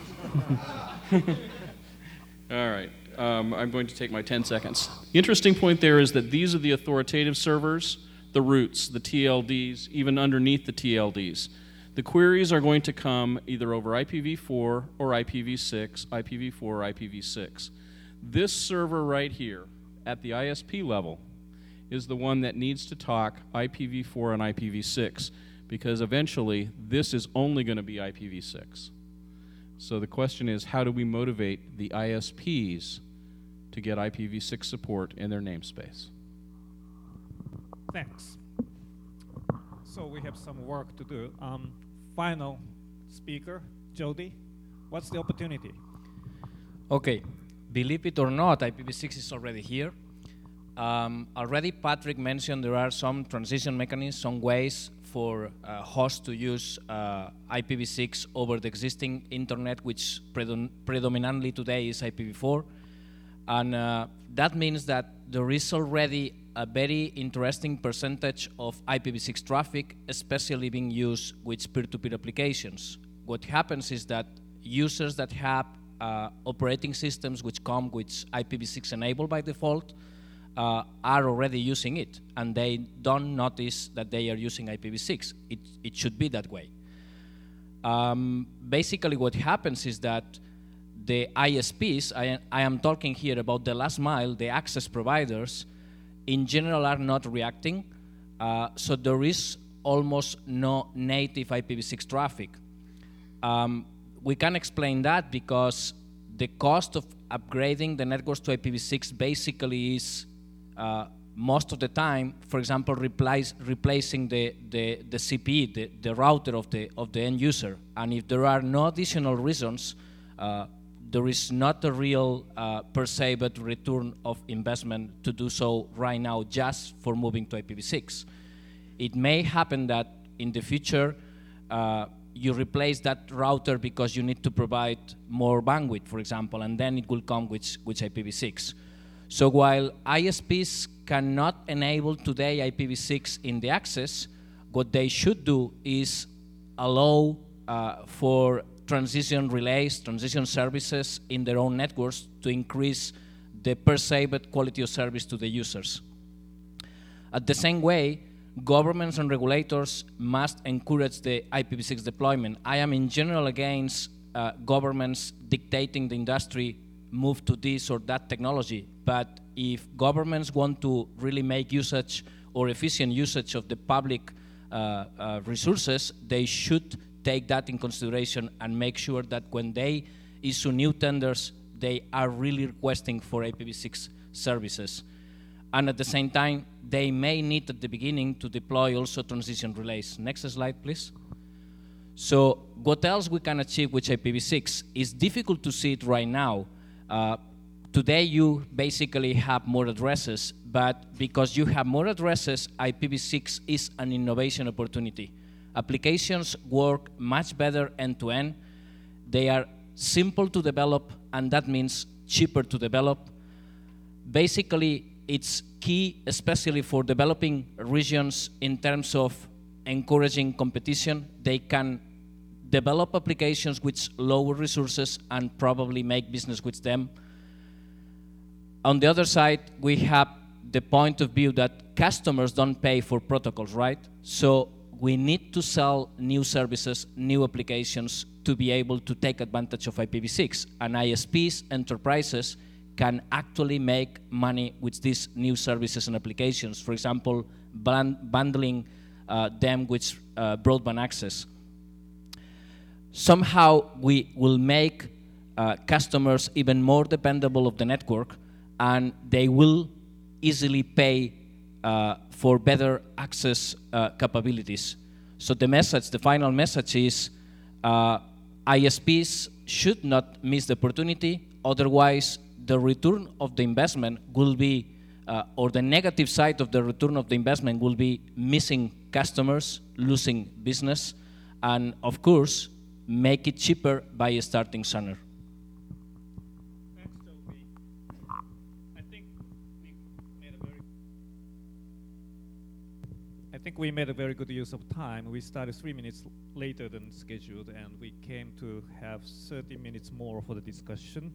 All right, I'm going to take my 10 seconds. The interesting point there is that these are the authoritative servers, the roots, the TLDs, even underneath the TLDs. The queries are going to come either over IPv4 or IPv6, IPv4 or IPv6. This server right here at the ISP level is the one that needs to talk IPv4 and IPv6, because eventually this is only going to be IPv6. So the question is, how do we motivate the ISPs to get IPv6 support in their namespace? Thanks. So we have some work to do. Final speaker, Jody, what's the opportunity? Okay, believe it or not, IPv6 is already here. Already Patrick mentioned there are some transition mechanisms, some ways for hosts to use IPv6 over the existing internet, which predominantly today is IPv4. And that means that there is already a very interesting percentage of IPv6 traffic, especially being used with peer-to-peer applications. What happens is that users that have operating systems which come with IPv6 enabled by default are already using it, and they don't notice that they are using IPv6. It should be that way. Basically what happens is that the ISPs, I am talking here about the last mile, the access providers, in general are not reacting, so there is almost no native IPv6 traffic. We can explain that because the cost of upgrading the networks to IPv6 basically is most of the time, for example, replacing the CPE, the router of the end user. And if there are no additional reasons, there is not a real per se but return of investment to do so right now just for moving to IPv6. It may happen that in the future you replace that router because you need to provide more bandwidth, for example, and then it will come with IPv6. So while ISPs cannot enable today IPv6 in the access. What they should do is allow for transition relays, transition services in their own networks to increase the perceived quality of service to the users. At the same way, governments and regulators must encourage the IPv6 deployment. I am in general against governments dictating the industry move to this or that technology, but if governments want to really make usage or efficient usage of the public resources, they should take that in consideration and make sure that when they issue new tenders, they are really requesting for IPv6 services. And at the same time, they may need at the beginning to deploy also transition relays. Next slide, please. So what else we can achieve with IPv6 is difficult to see it right now. Today you basically have more addresses, but because you have more addresses, IPv6 is an innovation opportunity. Applications work much better end-to-end. They are simple to develop, and that means cheaper to develop. Basically, it's key, especially for developing regions in terms of encouraging competition. They can develop applications with lower resources and probably make business with them. On the other side, we have the point of view that customers don't pay for protocols, right? So we need to sell new services, new applications to be able to take advantage of IPv6. And ISPs, enterprises, can actually make money with these new services and applications. For example, bundling them with broadband access. Somehow we will make customers even more dependable of the network, and they will easily pay for better access capabilities. So the message, the final message is ISPs should not miss the opportunity, otherwise the return of the investment will be, or the negative side of the return of the investment will be missing customers, losing business, and of course, make it cheaper by starting sooner. Thanks, Toby. I think we made a very good use of time. We started 3 minutes later than scheduled, and we came to have 30 minutes more for the discussion.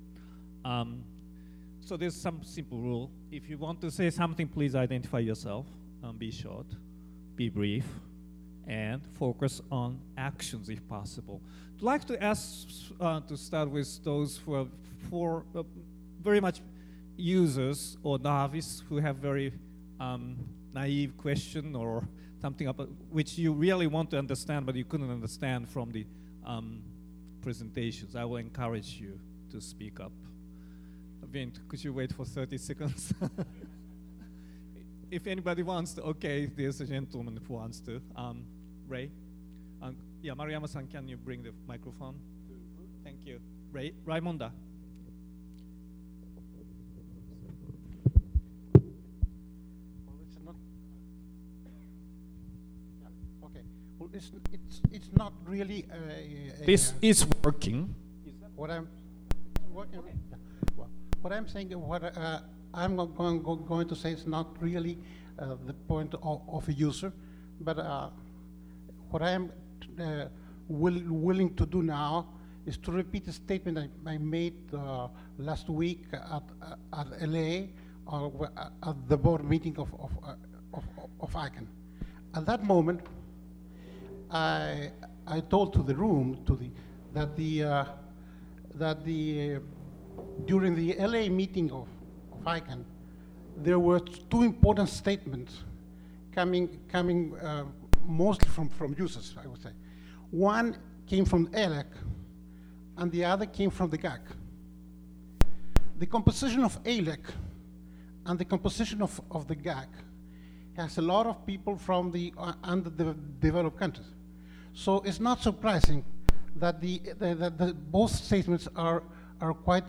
So there's some simple rule. If you want to say something, please identify yourself. Be short, be brief, and focus on actions if possible. I'd like to ask to start with those who are very much users or novice who have very naive question or something about which you really want to understand but you couldn't understand from the presentations. I will encourage you to speak up. Vint, could you wait for 30 seconds? If anybody wants to, okay, there's a gentleman who wants to. Ray? Yeah, Maruyama-san, can you bring the microphone? Thank you. Ray? Raimonda? Well, it's not. Yeah, okay. Well, it's not really. This is working. Is that what I'm working? Okay. Yeah. Well, what I'm saying, I'm not going to say it's not really the point of a user, but what I am willing to do now is to repeat a statement I made last week at LA at the board meeting of ICANN. At that moment, I told to the room that during the LA meeting of ICANN, there were two important statements coming mostly from users, I would say. One came from ELEC, and the other came from the GAC. The composition of ELEC and the composition of the GAC has a lot of people from the underdeveloped countries. So it's not surprising that the both statements are quite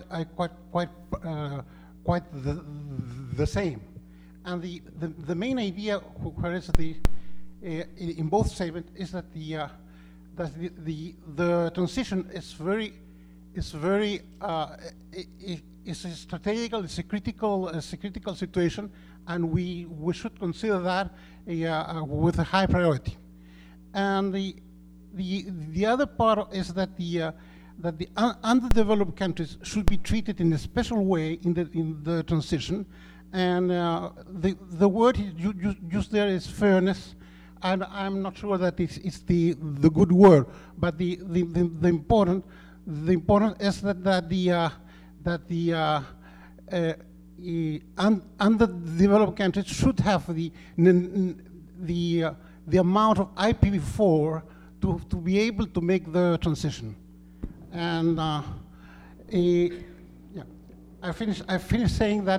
the same. And the main idea where is in both statements is that the transition is very it's a strategical, it's a critical situation, and we should consider that with a high priority. And the other part is that the underdeveloped countries should be treated in a special way in the transition, and the word used there is fairness, and I'm not sure that it's the good word, but the important is that the underdeveloped countries should have the amount of IPv4 to be able to make the transition. And yeah, I finished saying that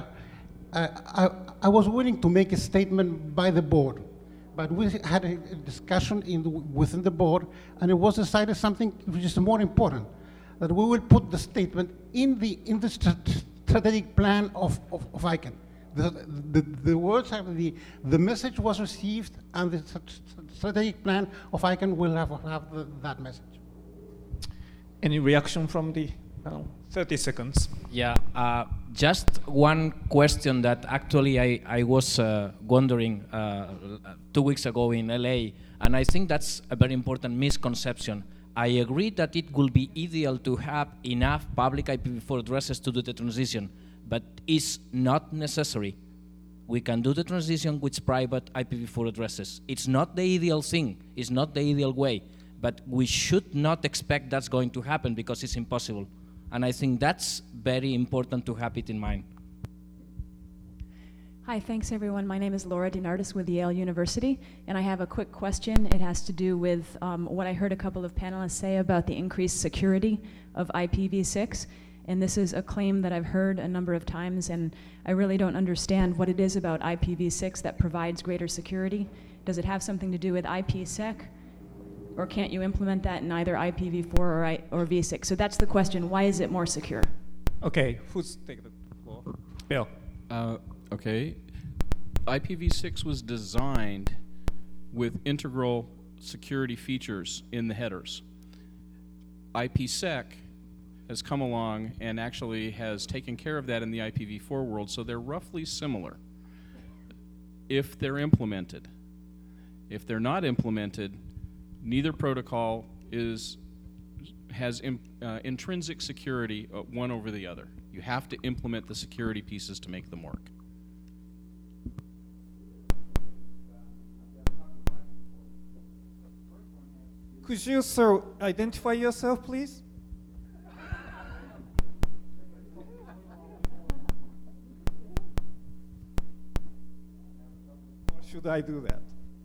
I was willing to make a statement by the board, but we had a discussion within the board, and it was decided something which is more important, that we will put the statement in the strategic plan of ICANN. The words have the message was received, and the strategic plan of ICANN will have that message. Any reaction from the panel? 30 seconds. Yeah, just one question that actually I was wondering 2 weeks ago in LA, and I think that's a very important misconception. I agree that it will be ideal to have enough public IPv4 addresses to do the transition, but it's not necessary. We can do the transition with private IPv4 addresses. It's not the ideal thing, it's not the ideal way, but we should not expect that's going to happen because it's impossible. And I think that's very important to have it in mind. Hi, thanks everyone. My name is Laura DeNardis with Yale University, and I have a quick question. It has to do with what I heard a couple of panelists say about the increased security of IPv6. And this is a claim that I've heard a number of times, and I really don't understand what it is about IPv6 that provides greater security. Does it have something to do with IPsec? Or can't you implement that in either IPv4 or v6? So that's the question. Why is it more secure? Okay, who's taking the floor? Bill. Okay. IPv6 was designed with integral security features in the headers. IPsec has come along and actually has taken care of that in the IPv4 world, so they're roughly similar if they're implemented. If they're not implemented, neither protocol has intrinsic security one over the other. You have to implement the security pieces to make them work. Could you, sir, identify yourself, please? Or should I do that?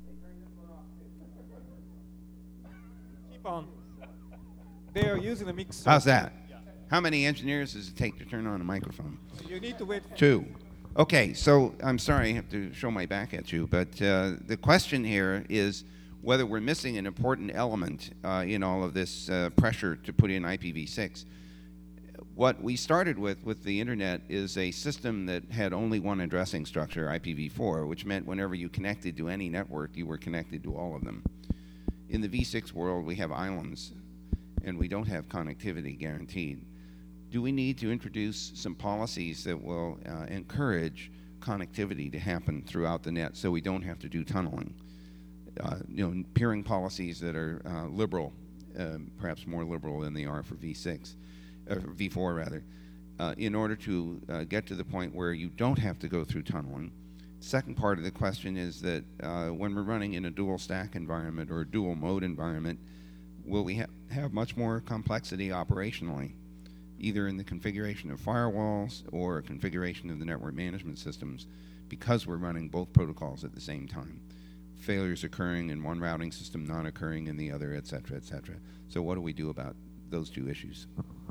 Keep on. They are using a mixer. How's that? Yeah. How many engineers does it take to turn on a microphone? You need to wait. 2. Okay, so I'm sorry I have to show my back at you, but the question here is whether we're missing an important element in all of this pressure to put in IPv6. What we started with the internet is a system that had only one addressing structure, IPv4, which meant whenever you connected to any network, you were connected to all of them. In the v6 world, we have islands, and we don't have connectivity guaranteed. Do we need to introduce some policies that will encourage connectivity to happen throughout the net so we don't have to do tunneling? Peering policies that are liberal, perhaps more liberal than they are for v6, or v4 rather, in order to get to the point where you don't have to go through tunneling. Second part of the question is that when we're running in a dual stack environment or a dual mode environment, will we have much more complexity operationally, either in the configuration of firewalls or configuration of the network management systems, because we're running both protocols at the same time? Failures occurring in one routing system, not occurring in the other, et cetera, et cetera. So what do we do about those two issues?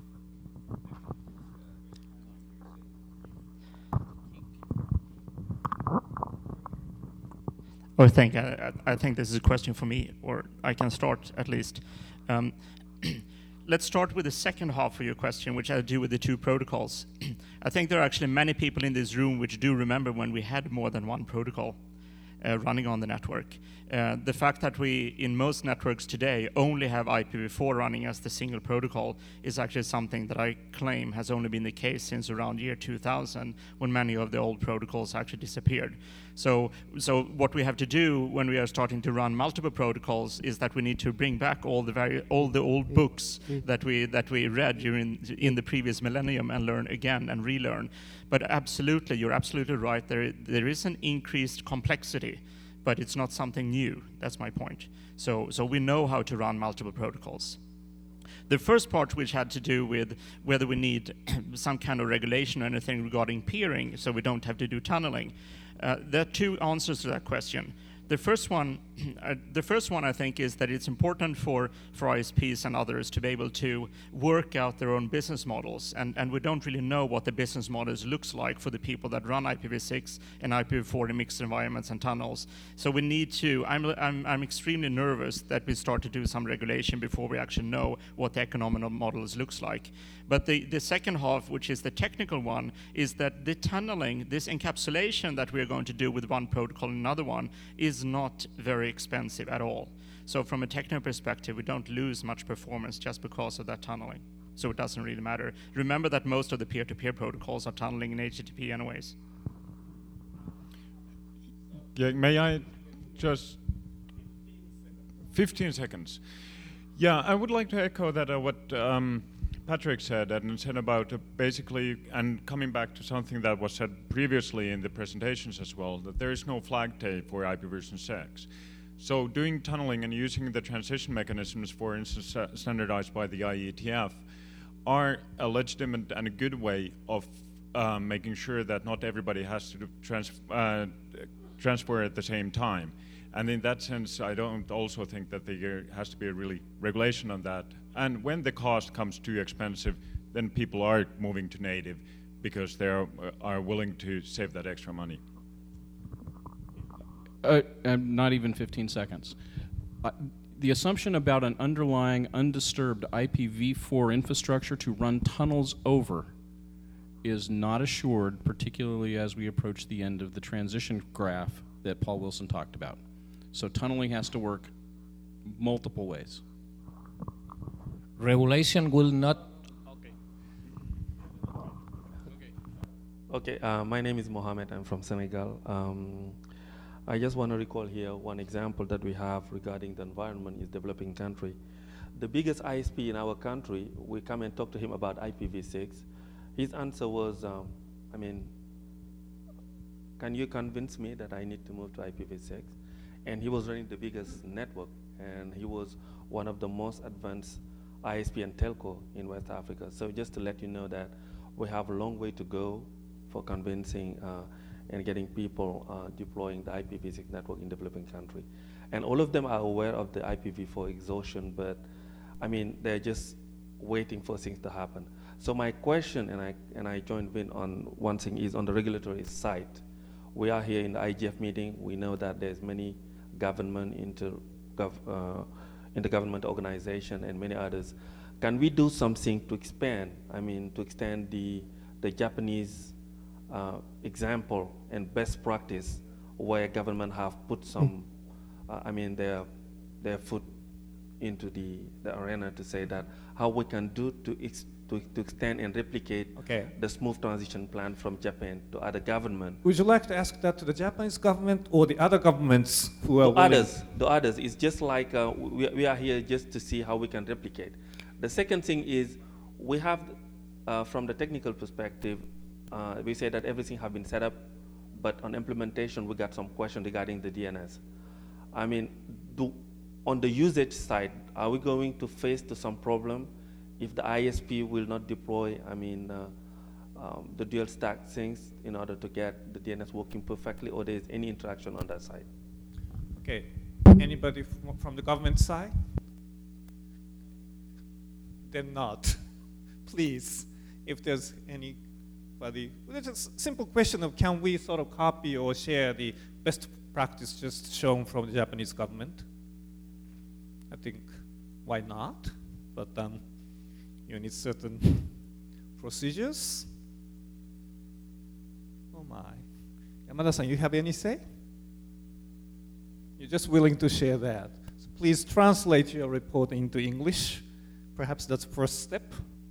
I think this is a question for me, or I can start at least. Let's start with the second half of your question, which had to do with the two protocols. I think there are actually many people in this room which do remember when we had more than one protocol. running on the network. The fact that we, in most networks today, only have IPv4 running as the single protocol is actually something that I claim has only been the case since around year 2000, when many of the old protocols actually disappeared. So what we have to do when we are starting to run multiple protocols is that we need to bring back all the old books that we read in the previous millennium and learn again and relearn. But absolutely, you're absolutely right. There is an increased complexity, but it's not something new. That's my point. So we know how to run multiple protocols. The first part, which had to do with whether we need some kind of regulation or anything regarding peering, so we don't have to do tunneling. There are two answers to that question. The first one I think is that it's important for ISPs and others to be able to work out their own business models, and we don't really know what the business models looks like for the people that run IPv6 and IPv4 in mixed environments and tunnels. So we need to. I'm extremely nervous that we start to do some regulation before we actually know what the economic models looks like. But the second half, which is the technical one, is that the tunneling, this encapsulation that we are going to do with one protocol and another one, is not very expensive at all. So from a technical perspective, we don't lose much performance just because of that tunneling. So it doesn't really matter. Remember that most of the peer-to-peer protocols are tunneling in HTTP anyways. Yeah, may I just 15 seconds. Yeah, I would like to echo that what Patrick said, and said about basically, and coming back to something that was said previously in the presentations as well, that there is no flag tape for IPv6. So doing tunneling and using the transition mechanisms, for instance, standardized by the IETF, are a legitimate and a good way of making sure that not everybody has to transfer at the same time. And in that sense, I don't also think that there has to be a really regulation on that. And when the cost comes too expensive, then people are moving to native because they are willing to save that extra money. Not even 15 seconds. The assumption about an underlying undisturbed IPv4 infrastructure to run tunnels over is not assured, particularly as we approach the end of the transition graph that Paul Wilson talked about. So tunneling has to work multiple ways. Regulation will not. Okay, my name is Mohamed. I'm from Senegal. I just want to recall here one example that we have regarding the environment is developing country. The biggest ISP in our country, we come and talk to him about IPv6. His answer was, can you convince me that I need to move to IPv6? And he was running the biggest network, and he was one of the most advanced ISP and telco in West Africa. So just to let you know that we have a long way to go for convincing and getting people deploying the IPv6 network in developing country. And all of them are aware of the IPv4 exhaustion, but they're just waiting for things to happen. So my question, and I joined Vin on one thing, is on the regulatory side. We are here in the IGF meeting. We know that there's many government intergovernment organization and many others. Can we do something to expand? To extend the Japanese example and best practice, where government have put some, their foot into the arena to say that how we can do to extend and replicate the smooth transition plan from Japan to other government. Would you like to ask that to the Japanese government or the other governments who are willing? The others. It's just like we are here just to see how we can replicate. The second thing is we have, from the technical perspective, we say that everything has been set up, but on implementation we got some questions regarding the DNS. On the usage side, are we going to face some problem if the ISP will not deploy, the dual stack things in order to get the DNS working perfectly, or there is any interaction on that side? Okay, anybody from the government side? Then not. Please, if there's anybody, it's a simple question of can we sort of copy or share the best practice just shown from the Japanese government? I think, why not? But you need certain procedures. Oh my. Yamada-san, you have any say? You're just willing to share that. So please translate your report into English. Perhaps that's the first step.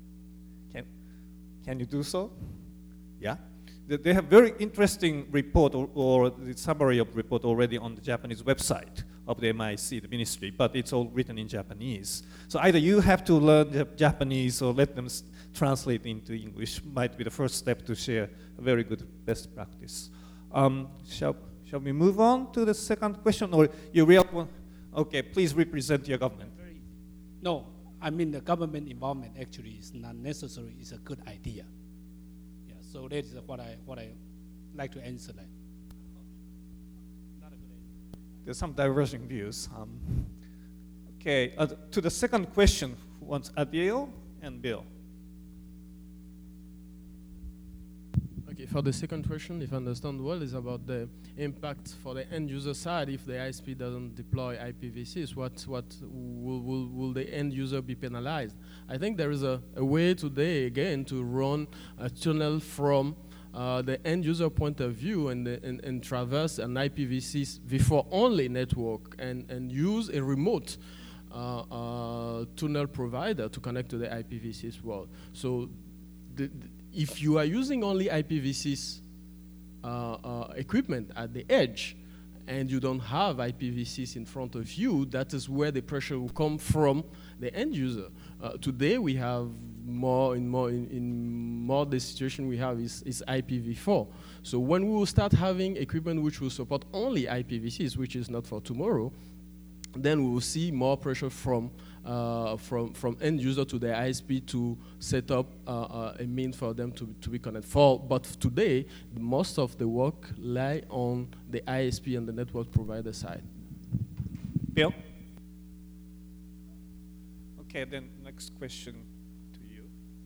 Can you do so? Yeah. They have very interesting report or the summary of report already on the Japanese website of the MIC, the ministry, but it's all written in Japanese. So either you have to learn Japanese or let them translate into English. Might be the first step to share a very good best practice. Shall we move on to the second question, or you real one? Okay, please represent your government. No, I mean the government involvement actually is not necessary. It's a good idea. Yeah, so that is what I like to answer that. There's some diverging views. Okay, to the second question, who wants Adil and Bill? Okay, for the second question, if I understand well, is about the impact for the end user side if the ISP doesn't deploy IPv6. What will the end user be penalized? I think there is a way today, again, to run a tunnel from the end user point of view and traverse an IPv6 only network and use a remote tunnel provider to connect to the IPv6 world. So if you are using only IPv6 equipment at the edge and you don't have IPv6 in front of you, that is where the pressure will come from the end user. Today we have more the situation we have is IPv4. So when we will start having equipment which will support only IPv6, which is not for tomorrow, then we will see more pressure from end user to the ISP to set up a mean for them to be connected. But today, most of the work lie on the ISP and the network provider side. Bill? Okay, then next question to you.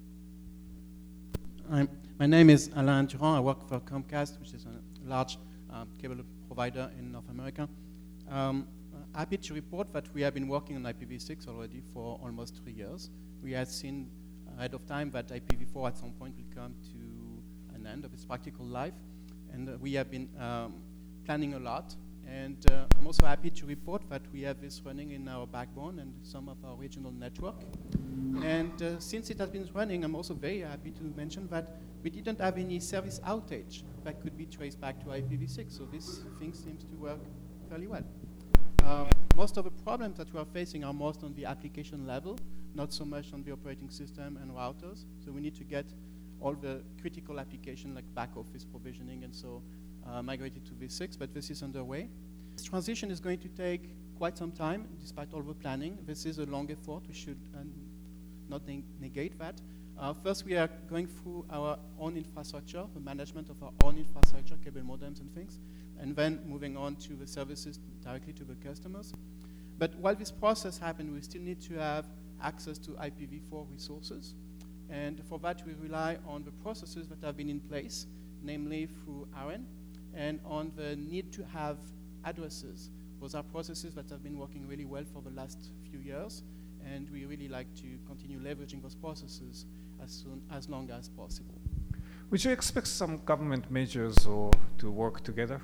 My name is Alain Durand. I work for Comcast, which is a large cable provider in North America. Happy to report that we have been working on IPv6 already for almost 3 years. We had seen ahead of time that IPv4 at some point will come to an end of its practical life, and we have been planning a lot. And I'm also happy to report that we have this running in our backbone and some of our regional network. And since it has been running, I'm also very happy to mention that we didn't have any service outage that could be traced back to IPv6. So this thing seems to work fairly well. Most of the problems that we are facing are most on the application level, not so much on the operating system and routers. So we need to get all the critical application like back office provisioning and so migrated to v6, but this is underway. This transition is going to take quite some time, despite all the planning. This is a long effort. We should not negate that. First, we are going through our own infrastructure, the management of our own infrastructure, cable modems and things, and then moving on to the services directly to the customers. But while this process happens, we still need to have access to IPv4 resources. And for that, we rely on the processes that have been in place, namely through AREN, and on the need to have addresses. Those are processes that have been working really well for the last few years, and we really like to continue leveraging those processes as long as possible. Would you expect some government measures to work together?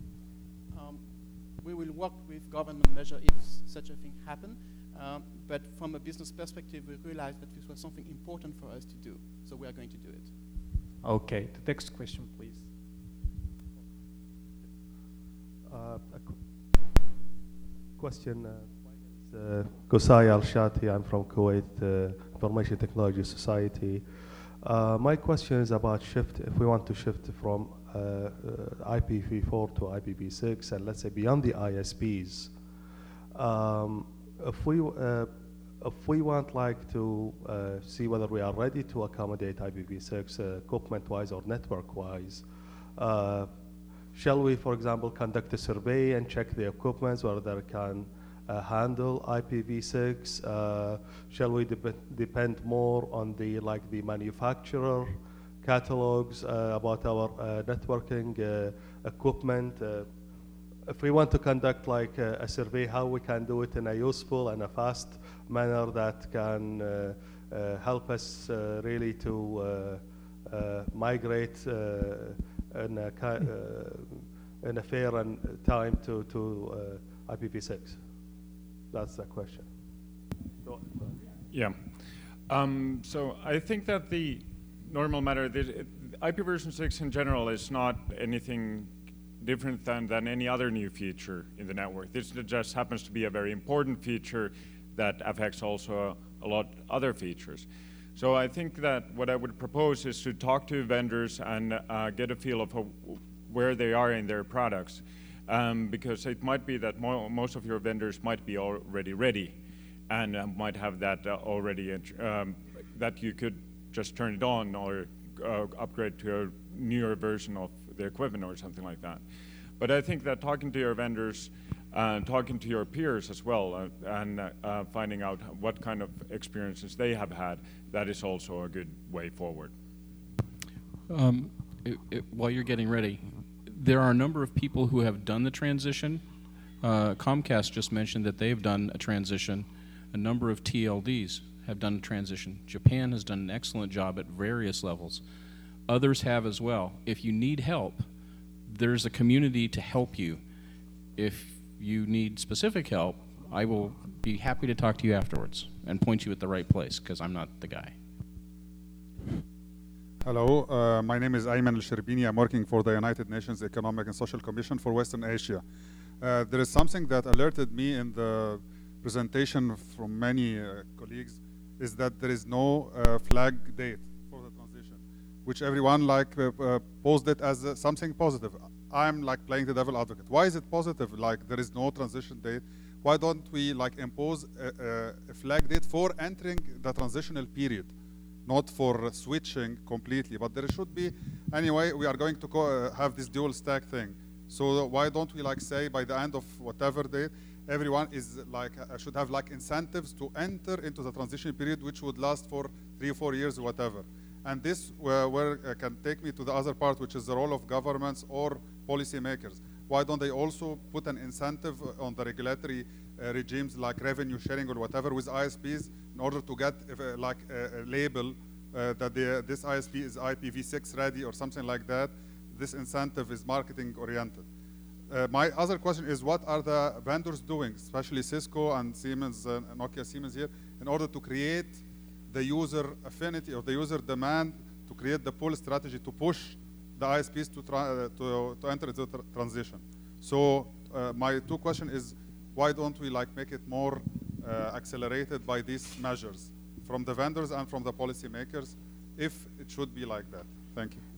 We will work with government measures if such a thing happens, but from a business perspective, we realized that this was something important for us to do, so we are going to do it. Okay, the next question, please. Question. Qusay Al-Shati, I'm from Kuwait Information Technology Society. My question is about shift, if we want to shift from IPv4 to IPv6, and let's say beyond the ISPs, if we want like to see whether we are ready to accommodate IPv6 equipment-wise or network-wise, shall we, for example, conduct a survey and check the equipment whether they can handle IPv6? Shall we depend more on the manufacturer catalogs about our networking equipment? If we want to conduct like a survey, how we can do it in a useful and a fast manner that can help us really to migrate in a fair and time to IPv6? That's the question. Yeah. So I think that the normal matter, IP version 6 in general is not anything different than any other new feature in the network. This just happens to be a very important feature that affects also a lot other features. So I think that what I would propose is to talk to vendors and get a feel of where they are in their products. Because it might be that most of your vendors might be already ready and might have that already, that you could just turn it on or upgrade to a newer version of the equipment or something like that. But I think that talking to your vendors, talking to your peers as well, and finding out what kind of experiences they have had, that is also a good way forward. While you're getting ready, there are a number of people who have done the transition. Comcast just mentioned that they've done a transition. A number of TLDs have done a transition. Japan has done an excellent job at various levels. Others have as well. If you need help, there's a community to help you. If you need specific help, I will be happy to talk to you afterwards and point you at the right place, because I'm not the guy. Hello, my name is Ayman Al-Sherbini. I'm working for the United Nations Economic and Social Commission for Western Asia. There is something that alerted me in the presentation from many colleagues, is that there is no flag date for the transition, which everyone posed it as something positive. I'm playing the devil advocate. Why is it positive? There is no transition date. Why don't we impose a flag date for entering the transitional period? Not for switching completely, but there should be, anyway, we are going to have this dual stack thing. So why don't we say by the end of whatever date, everyone is should have incentives to enter into the transition period, which would last for 3 or 4 years or whatever. And this can take me to the other part, which is the role of governments or policymakers. Why don't they also put an incentive on the regulatory regimes like revenue sharing or whatever with ISPs in order to get a label that this ISP is IPv6 ready or something like that? This incentive is marketing oriented. My other question is, what are the vendors doing, especially Cisco and Siemens, Nokia Siemens here, in order to create the user affinity or the user demand, to create the pull strategy to push the ISPs to enter the transition? So my two questions is, why don't we make it more accelerated by these measures from the vendors and from the policymakers, if it should be like that? Thank you.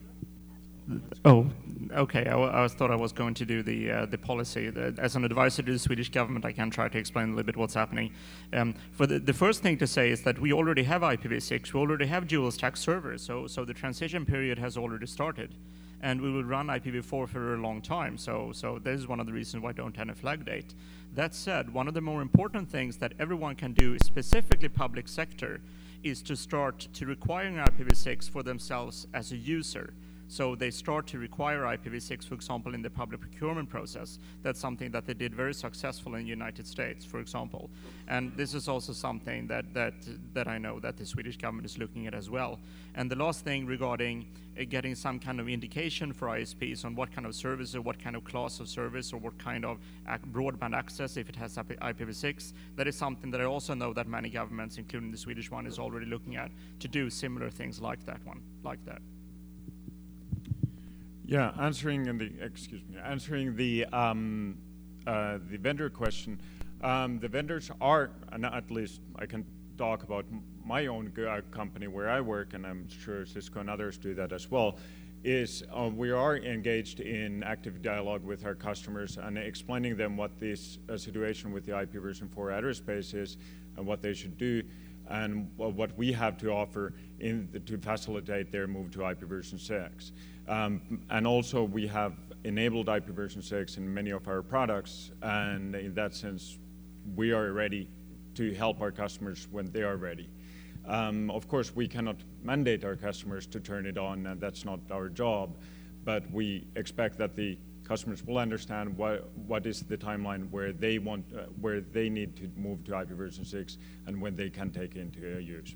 Oh, okay. I thought I was going to do the policy. As an advisor to the Swedish government, I can try to explain a little bit what's happening. For the first thing to say is that we already have IPv6. We already have dual stack servers. So the transition period has already started. And we will run IPv4 for a long time. So this is one of the reasons why I don't have a flag date. That said, one of the more important things that everyone can do, specifically public sector, is to start to requiring IPv6 for themselves as a user. So they start to require IPv6, for example, in the public procurement process. That's something that they did very successful in the United States, for example. And this is also something that I know that the Swedish government is looking at as well. And the last thing regarding getting some kind of indication for ISPs on what kind of service or what kind of class of service or what kind of broadband access, if it has IPv6, that is something that I also know that many governments, including the Swedish one, is already looking at to do similar things like that. Yeah, answering the vendor question. The vendors are, and at least I can talk about my own company where I work, and I'm sure Cisco and others do that as well, is we are engaged in active dialogue with our customers and explaining them what this situation with the IPv4 address space is and what they should do, and what we have to offer to facilitate their move to IPv6. And also we have enabled IPv6 in many of our products, and in that sense, we are ready to help our customers when they are ready. Of course, we cannot mandate our customers to turn it on, and that's not our job, but we expect that the customers will understand what is the timeline where they need to move to IPv6 and when they can take into use.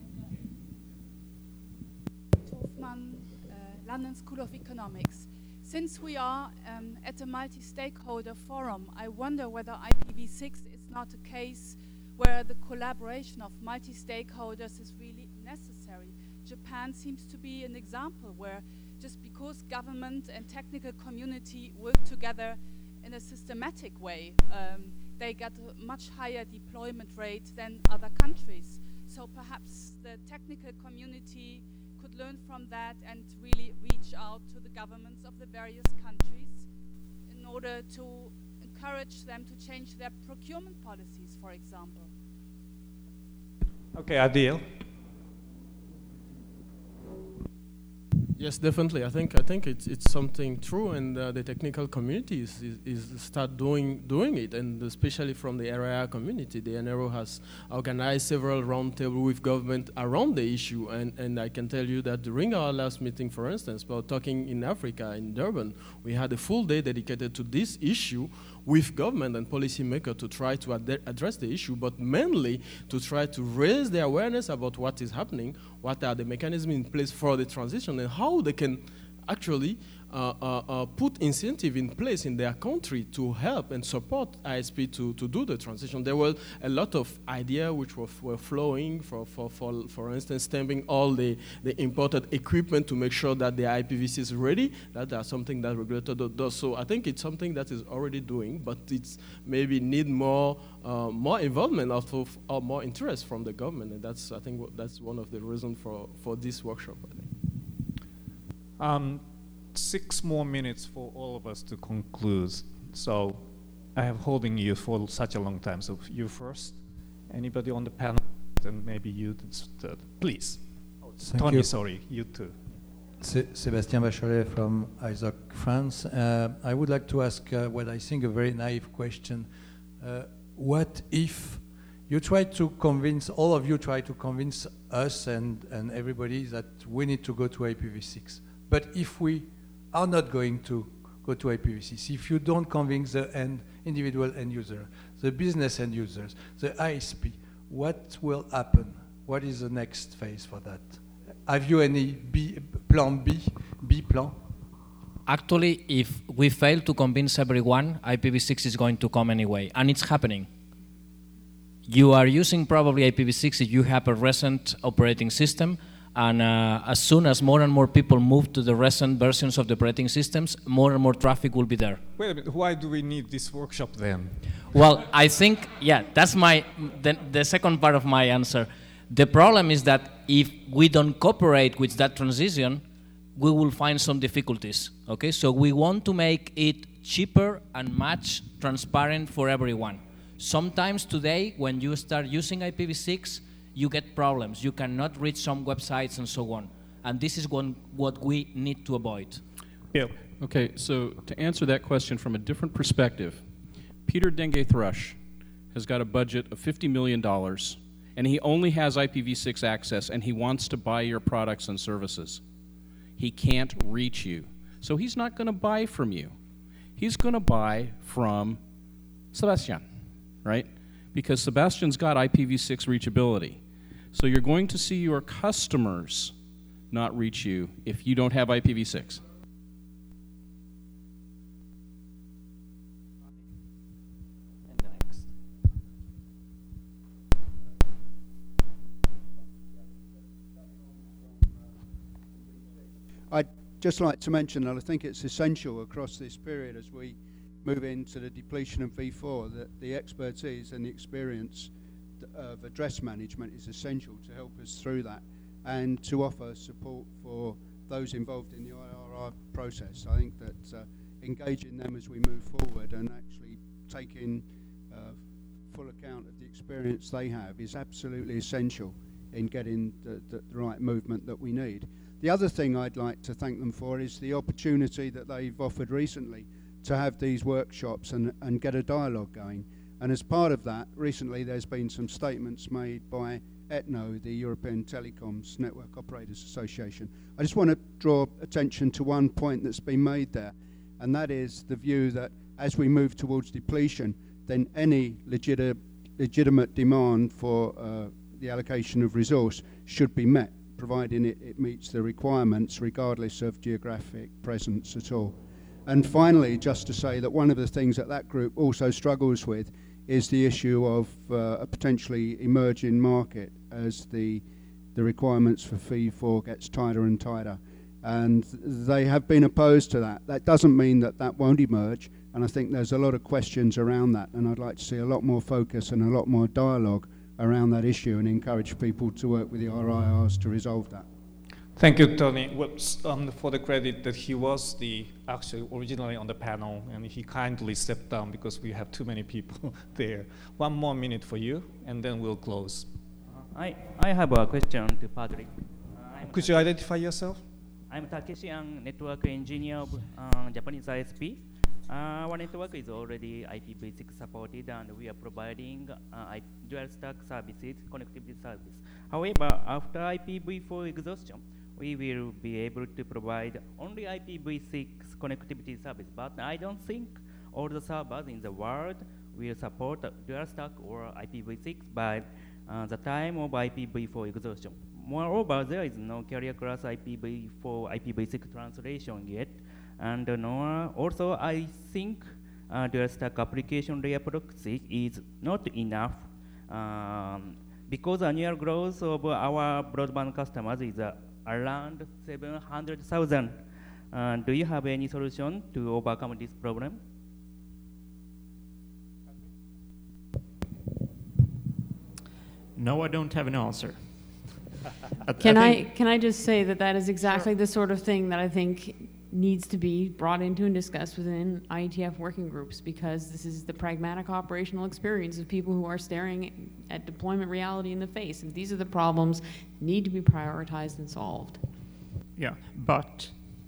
London School of Economics. Since we are at a multi-stakeholder forum, I wonder whether IPv6 is not a case where the collaboration of multi-stakeholders is really necessary. Japan seems to be an example where just because government and technical community work together in a systematic way, they get a much higher deployment rate than other countries. So perhaps the technical community could learn from that and really reach out to the governments of the various countries in order to encourage them to change their procurement policies, for example. Okay, Adil. Yes, definitely. I think it's something true, and the technical community is start doing it, and especially from the area community. The NRO has organized several roundtables with government around the issue, and I can tell you that during our last meeting, for instance, about talking in Africa, in Durban, we had a full day dedicated to this issue with government and policymakers to try to address the issue, but mainly to try to raise the awareness about what is happening, what are the mechanisms in place for the transition, and how they can actually put incentive in place in their country to help and support ISP to do the transition. There were a lot of ideas which were flowing, for instance, stamping all the imported equipment to make sure that the IPv6 is ready. That's something that regulator does. So I think it's something that is already doing, but it's maybe need more involvement or more interest from the government, and I think that's one of the reasons for this workshop, I think. 6 more minutes for all of us to conclude. So I have holding you for such a long time. So you first. Anybody on the panel? And maybe you third. Please. Tony, you. Sorry, you too. Sébastien Bachelet from ISOC France. I would like to ask what I think a very naive question. What if you try to convince, all of you try to convince us and everybody that we need to go to IPv6. But if we are not going to go to IPv6, if you don't convince the individual end user, the business end users, the ISP, what will happen? What is the next phase for that? Have you any plan B plan? Actually, if we fail to convince everyone, IPv6 is going to come anyway, and it's happening. You are using probably IPv6 if you have a recent operating system, and as soon as more and more people move to the recent versions of the operating systems, more and more traffic will be there. Wait a minute, why do we need this workshop then? Well, I think, yeah, that's the second part of my answer. The problem is that if we don't cooperate with that transition, we will find some difficulties, okay? So we want to make it cheaper and much transparent for everyone. Sometimes today, when you start using IPv6, you get problems. You cannot reach some websites and so on. And this is what we need to avoid. Bill. Okay, so to answer that question from a different perspective, Peter Dengue Thrush has got a budget of $50 million, and he only has IPv6 access, and he wants to buy your products and services. He can't reach you. So he's not going to buy from you. He's going to buy from Sebastian, right? Because Sebastian's got IPv6 reachability. So you're going to see your customers not reach you if you don't have IPv6. I'd just like to mention that I think it's essential across this period as we move into the depletion of V4 that the expertise and the experience of address management is essential to help us through that and to offer support for those involved in the IRR process. I think that engaging them as we move forward and actually taking full account of the experience they have is absolutely essential in getting the right movement that we need. The other thing I'd like to thank them for is the opportunity that they've offered recently to have these workshops and get a dialogue going. And as part of that, recently there's been some statements made by ETNO, the European Telecoms Network Operators Association. I just want to draw attention to one point that's been made there, and that is the view that as we move towards depletion, then any legitimate demand for the allocation of resource should be met, providing it meets the requirements regardless of geographic presence at all. And finally, just to say that one of the things that that group also struggles with is the issue of a potentially emerging market as the requirements for V4 gets tighter and tighter. And they have been opposed to that. That doesn't mean that that won't emerge, and I think there's a lot of questions around that, and I'd like to see a lot more focus and a lot more dialogue around that issue and encourage people to work with the RIRs to resolve that. Thank you, Tony. For the credit that he was actually originally on the panel, and he kindly stepped down because we have too many people there. 1 more minute for you, and then we'll close. I have a question to Patrick. Could you identify yourself? I'm Takeshi, network engineer of Japanese ISP. Our network is already IPv6 supported, and we are providing dual stack services, connectivity service. However, after IPv4 exhaustion, we will be able to provide only IPv6 connectivity service. But I don't think all the servers in the world will support dual stack or IPv6 by the time of IPv4 exhaustion. Moreover, there is no carrier class IPv4, IPv6 translation yet. And also, I think dual stack application layer proxy is not enough because annual growth of our broadband customers is around 700,000. Do you have any solution to overcome this problem? No, I don't have an answer. Can I just say that is exactly the sort of thing that I think needs to be brought into and discussed within IETF working groups, because this is the pragmatic operational experience of people who are staring at deployment reality in the face, and these are the problems need to be prioritized and solved. Yeah, but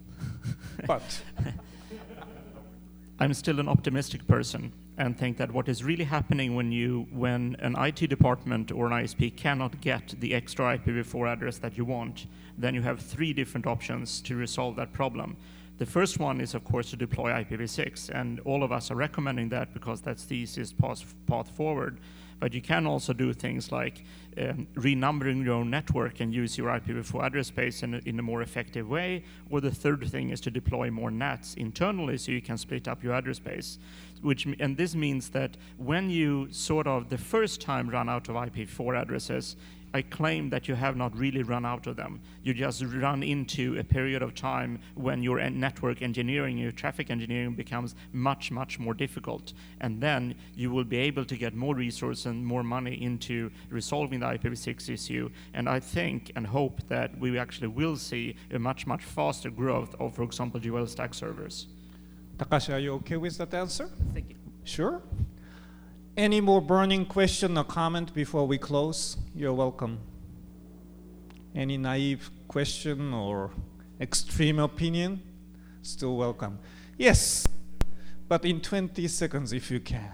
I'm still an optimistic person and think that what is really happening when an IT department or an ISP cannot get the extra IPv4 address that you want, then you have 3 different options to resolve that problem. The first one is, of course, to deploy IPv6, and all of us are recommending that because that's the easiest path forward. But you can also do things like renumbering your own network and use your IPv4 address space in a more effective way. Or the third thing is to deploy more NATs internally so you can split up your address space. And this means that when you the first time run out of IPv4 addresses, I claim that you have not really run out of them. You just run into a period of time when your network engineering, your traffic engineering becomes much, much more difficult. And then you will be able to get more resources and more money into resolving the IPv6 issue. And I think and hope that we actually will see a much, much faster growth of, for example, dual stack servers. Takashi, are you okay with that answer? Thank you. Sure. Any more burning question or comment before we close? You're welcome. Any naive question or extreme opinion? Still welcome. Yes, but in 20 seconds if you can.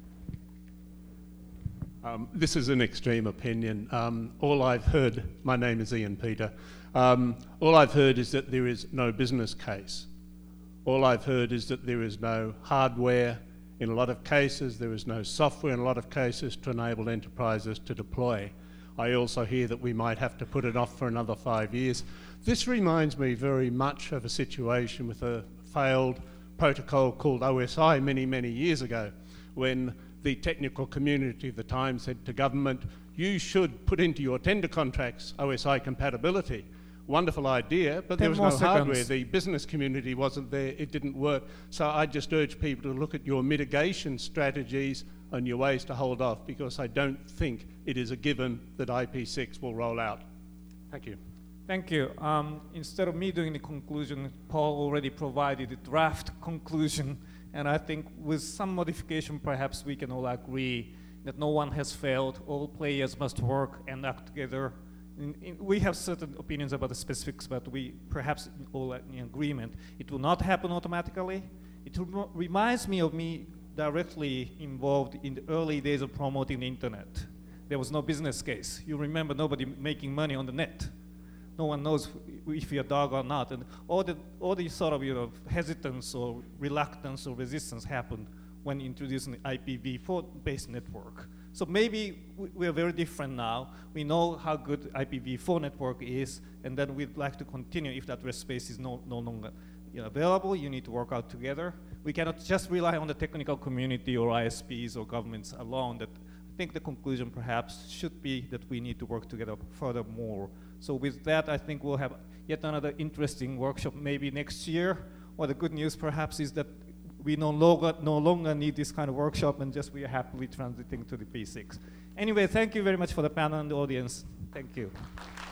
This is an extreme opinion. All I've heard, my name is Ian Peter, all I've heard is that there is no business case. All I've heard is that there is no hardware. In a lot of cases, there is no software in a lot of cases to enable enterprises to deploy. I also hear that we might have to put it off for another 5 years. This reminds me very much of a situation with a failed protocol called OSI many, many years ago, when the technical community at the time said to government, you should put into your tender contracts OSI compatibility. Wonderful idea, but there was no hardware. The business community wasn't there. It didn't work. So I just urge people to look at your mitigation strategies and your ways to hold off, because I don't think it is a given that IP6 will roll out. Thank you. Thank you. Instead of me doing the conclusion, Paul already provided a draft conclusion, and I think with some modification, perhaps we can all agree that no one has failed. All players must work and act together. We have certain opinions about the specifics, but we perhaps all in agreement. It will not happen automatically. It reminds me of me directly involved in the early days of promoting the internet. There was no business case. You remember nobody making money on the net. No one knows if you're a dog or not. And all the sort of hesitance or reluctance or resistance happened when introducing the IPv4-based network. So maybe we are very different now. We know how good IPv4 network is, and then we'd like to continue if that address space is no longer available. You need to work out together. We cannot just rely on the technical community or ISPs or governments alone. That I think the conclusion perhaps should be that we need to work together furthermore. So with that, I think we'll have yet another interesting workshop maybe next year. Well, the good news perhaps is that we no longer need this kind of workshop, and just we are happily transiting to the P6. Anyway, thank you very much for the panel and the audience. Thank you.